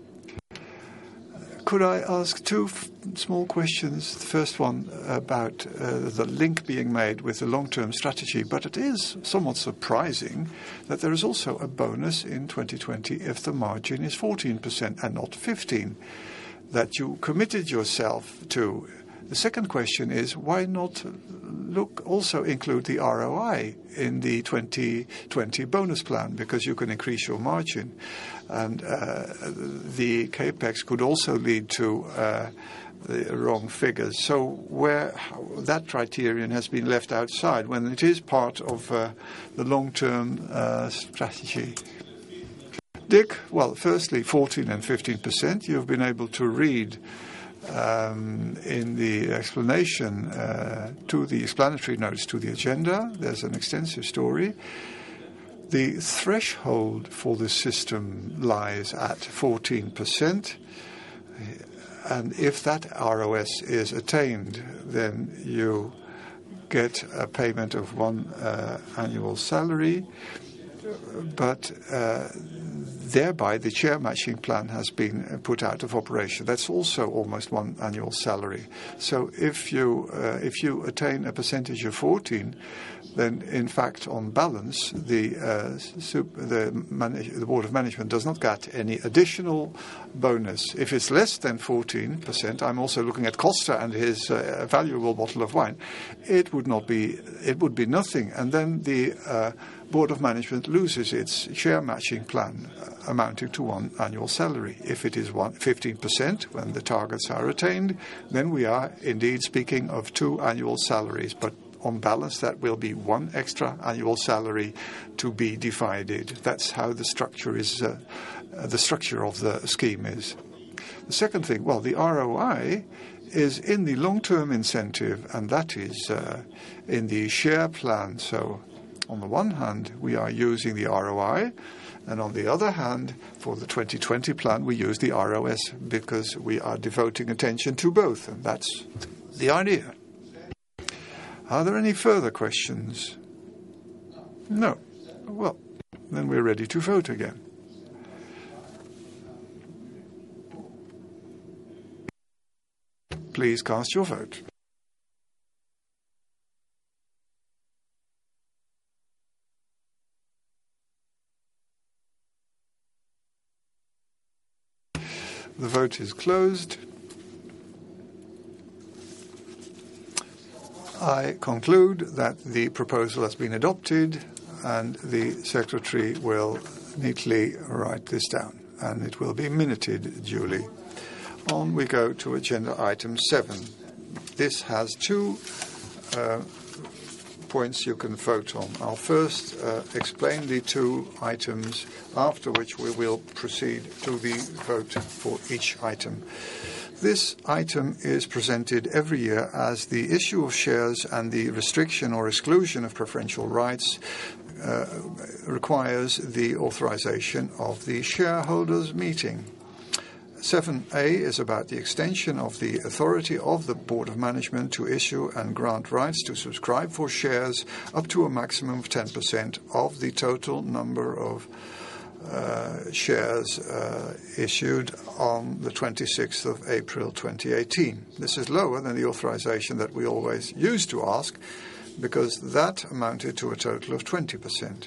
Could I ask two small questions? The first one about the link being made with the long-term strategy, but it is somewhat surprising that there is also a bonus in 2020 if the margin is 14% and not 15%, that you committed yourself to. The second question is, why not also include the ROI in the 2020 bonus plan, because you can increase your margin. And the CAPEX could also lead to the wrong figures. So where that criterion has been left outside when it is part of the long-term strategy. Dick, well, firstly, 14 and 15%. You've been able to read in the explanation to the explanatory notes to the agenda. There's an extensive story. The threshold for the system lies at 14%. And if that ROS is attained, then you get a payment of one annual salary. But thereby the chair matching plan has been put out of operation. That's also almost one annual salary. So if you attain a percentage of 14, then in fact on balance the board of management does not get any additional bonus. If it's less than 14%, I'm also looking at Costa and his valuable bottle of wine. It would be nothing, and then the Board of Management loses its share matching plan amounting to one annual salary. If it is 15% when the targets are attained, then we are indeed speaking of 2 annual salaries. But on balance, that will be 1 extra annual salary to be divided. That's how the structure is. The structure of the scheme is. The second thing, well, the ROI is in the long-term incentive, and that is in the share plan. So on the one hand, we are using the ROI, and on the other hand, for the 2020 plan, we use the ROS because we are devoting attention to both, and that's the idea. Are there any further questions? No. Well, then we're ready to vote again. Please cast your vote. The vote is closed. I conclude that the proposal has been adopted, and the Secretary will neatly write this down, and it will be minuted duly. On we go to agenda item 7. This has 2 points you can vote on. I'll first explain the 2 items, after which we will proceed to the vote for each item. This item is presented every year as the issue of shares and the restriction or exclusion of preferential rights requires the authorization of the shareholders' meeting. 7A is about the extension of the authority of the Board of Management to issue and grant rights to subscribe for shares up to a maximum of 10% of the total number of shares issued on the 26th of April 2018. This is lower than the authorization that we always used to ask, because that amounted to a total of 20%.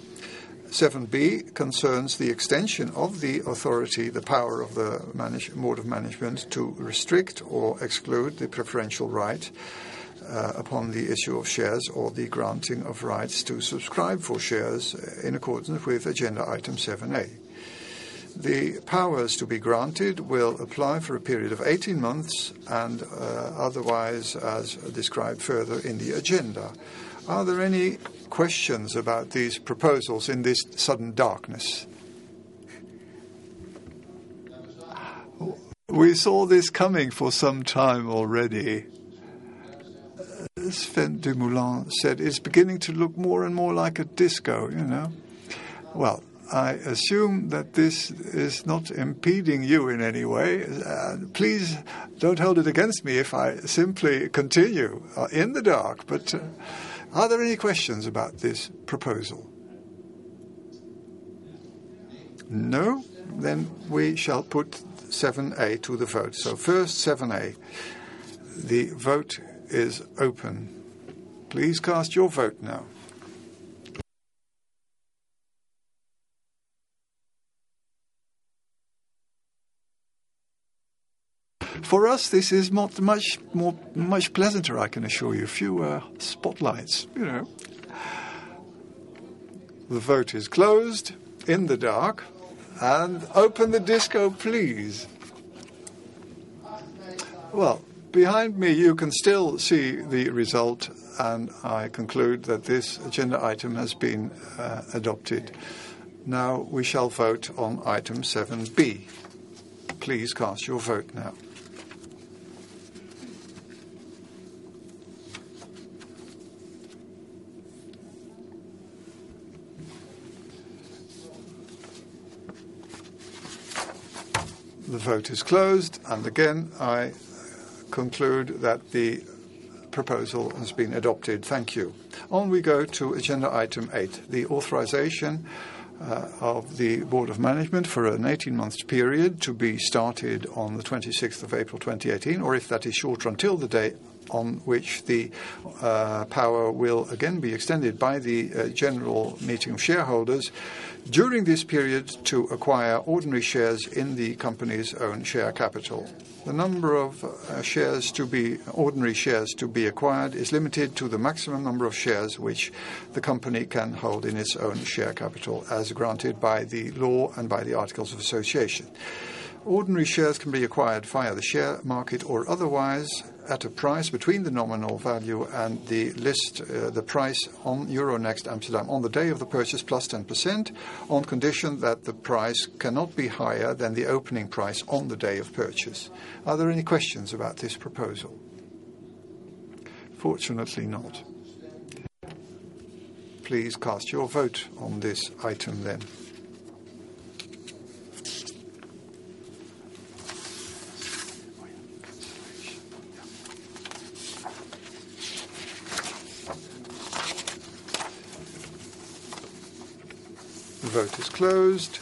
7b concerns the extension of the authority, the power of the Board of Management to restrict or exclude the preferential right upon the issue of shares or the granting of rights to subscribe for shares in accordance with Agenda Item 7a. The powers to be granted will apply for a period of 18 months and otherwise as described further in the agenda. Are there any questions about these proposals in this sudden darkness? We saw this coming for some time already. Sven Dumoulin said it's beginning to look more and more like a disco, you know. Well, I assume that this is not impeding you in any way. Please don't hold it against me if I simply continue in the dark. But are there any questions about this proposal? No? Then we shall put 7a to the vote. So first 7a. The vote is open. Please cast your vote now. For us, this is much pleasanter, I can assure you. Fewer spotlights, you know. The vote is closed in the dark. And open the disco, please. Well, behind me you can still see the result, and I conclude that this agenda item has been adopted. Now we shall vote on item 7b. Please cast your vote now. The vote is closed, and again I conclude that the proposal has been adopted. Thank you. On we go to agenda item 8, the authorization of the Board of Management for an 18-month period to be started on the 26th of April 2018, or if that is shorter, until the day on which the power will again be extended by the general meeting of shareholders during this period to acquire ordinary shares in the company's own share capital. The number of ordinary shares to be acquired is limited to the maximum number of shares which the company can hold in its own share capital as granted by the law and by the Articles of Association. Ordinary shares can be acquired via the share market or otherwise at a price between the nominal value and the price on Euronext Amsterdam on the day of the purchase plus 10%, on condition that the price cannot be higher than the opening price on the day of purchase. Are there any questions about this proposal? Fortunately not. Please cast your vote on this item then. The vote is closed.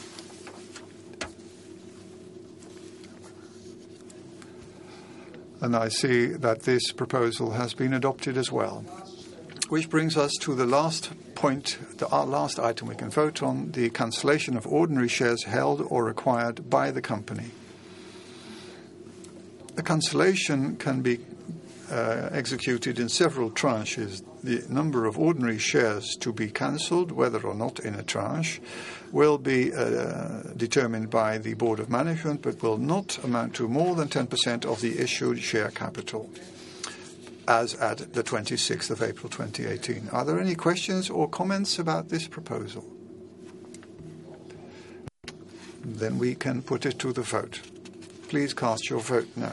And I see that this proposal has been adopted as well. Which brings us to the last point, our last item we can vote on, the cancellation of ordinary shares held or acquired by the company. The cancellation can be executed in several tranches. The number of ordinary shares to be cancelled, whether or not in a tranche, will be determined by the Board of Management, but will not amount to more than 10% of the issued share capital, as at the 26th of April 2018. Are there any questions or comments about this proposal? Then we can put it to the vote. Please cast your vote now.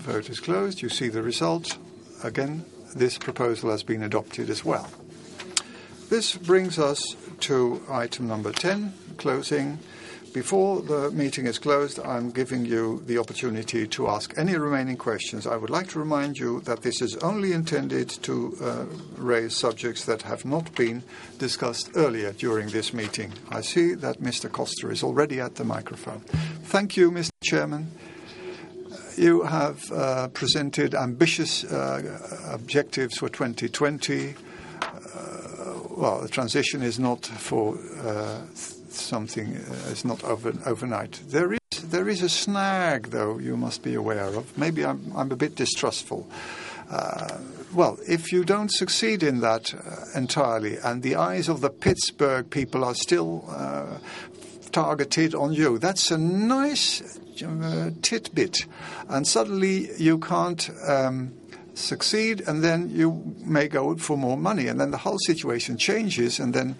vote is closed. You see the result. Again, this proposal has been adopted as well. This brings us to item number 10, closing. Before the meeting is closed, I'm giving you the opportunity to ask any remaining questions. I would like to remind you that this is only intended to raise subjects that have not been discussed earlier during this meeting. I see that Mr. Koster is already at the microphone. Thank you, Mr. Chairman. You have presented ambitious objectives for 2020. Well, the transition is not for something, it's not overnight. There is a snag, though, you must be aware of. Maybe I'm a bit distrustful. Well, if you don't succeed in that entirely, and the eyes of the Pittsburgh people are still targeted on you, that's a nice tidbit. And suddenly you can't succeed, and then you may go for more money, and then the whole situation changes, and then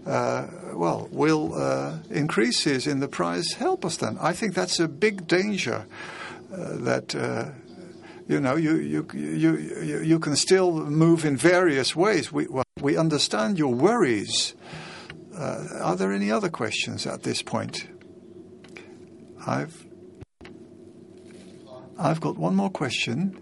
will increases in the price help us then? I think that's a big danger. That you can still move in various ways. We understand your worries. Are there any other questions at this point? I've got one more question.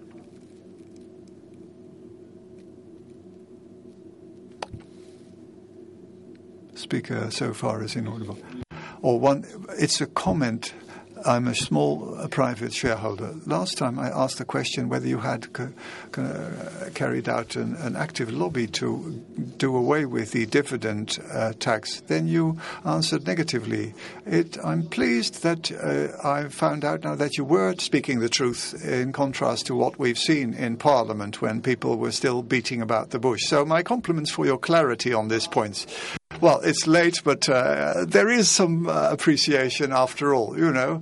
Speaker so far is inaudible. It's a comment. I'm a small private shareholder. Last time I asked the question whether you had carried out an active lobby to do away with the dividend tax. Then you answered negatively. I'm pleased that I found out now that you were speaking the truth, in contrast to what we've seen in Parliament when people were still beating about the bush. So my compliments for your clarity on this point. Well, it's late, but there is some appreciation after all, you know.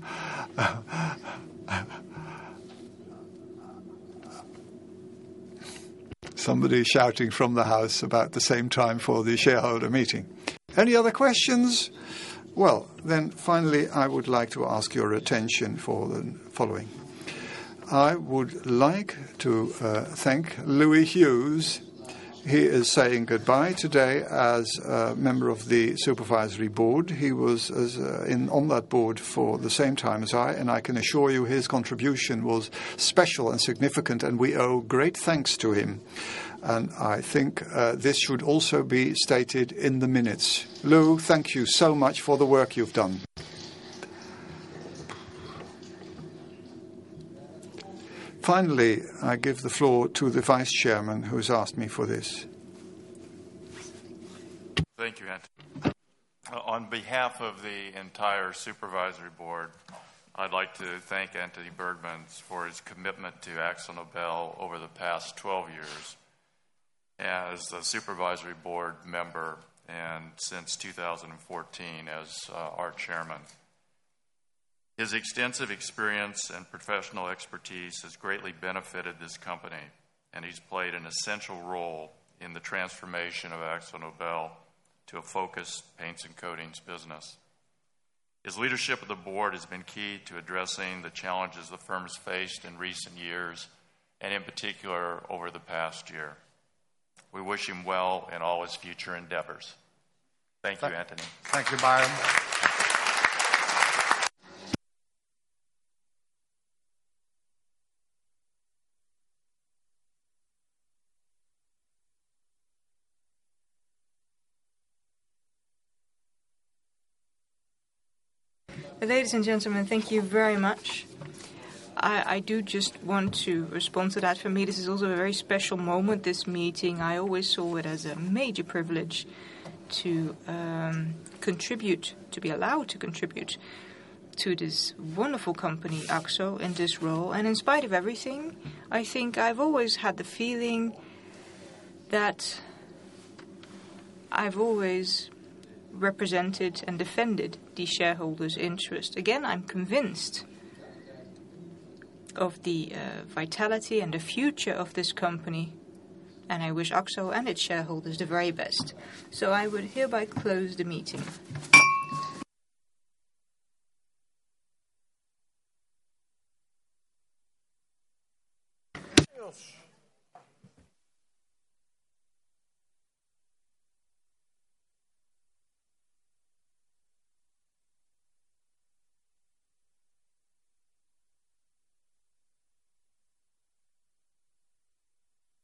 Somebody shouting from the house about the same time for the shareholder meeting. Any other questions? Well, then finally I would like to ask your attention for the following. I would like to thank Louis Hughes. He is saying goodbye today as a member of the supervisory board. He was on that board for the same time as I, and I can assure you his contribution was special and significant, and we owe great thanks to him. And I think this should also be stated in the minutes. Lou, thank you so much for the work you've done. Finally, I give the floor to the Vice Chairman who has asked me for this. Thank you, Anthony. On behalf of the entire Supervisory Board, I'd like to thank Anthony Bergmans for his commitment to AkzoNobel over the past 12 years as a Supervisory Board member and since 2014 as our Chairman. His extensive experience and professional expertise has greatly benefited this company, and he's played an essential role in the transformation of AkzoNobel to a focused paints and coatings business. His leadership of the board has been key to addressing the challenges the firm has faced in recent years, and in particular over the past year. We wish him well in all his future endeavors. Thank you, Anthony. Thank you, Byron. Ladies and gentlemen, thank you very much. I do just want to respond to that. For me, this is also a very special moment, this meeting. I always saw it as a major privilege to contribute, to be allowed to contribute to this wonderful company, Akzo, in this role. And in spite of everything, I think I've always had the feeling that I've always represented and defended the shareholders' interest. Again, I'm convinced of the vitality and the future of this company, and I wish Akzo and its shareholders the very best. So I would hereby close the meeting. Niels.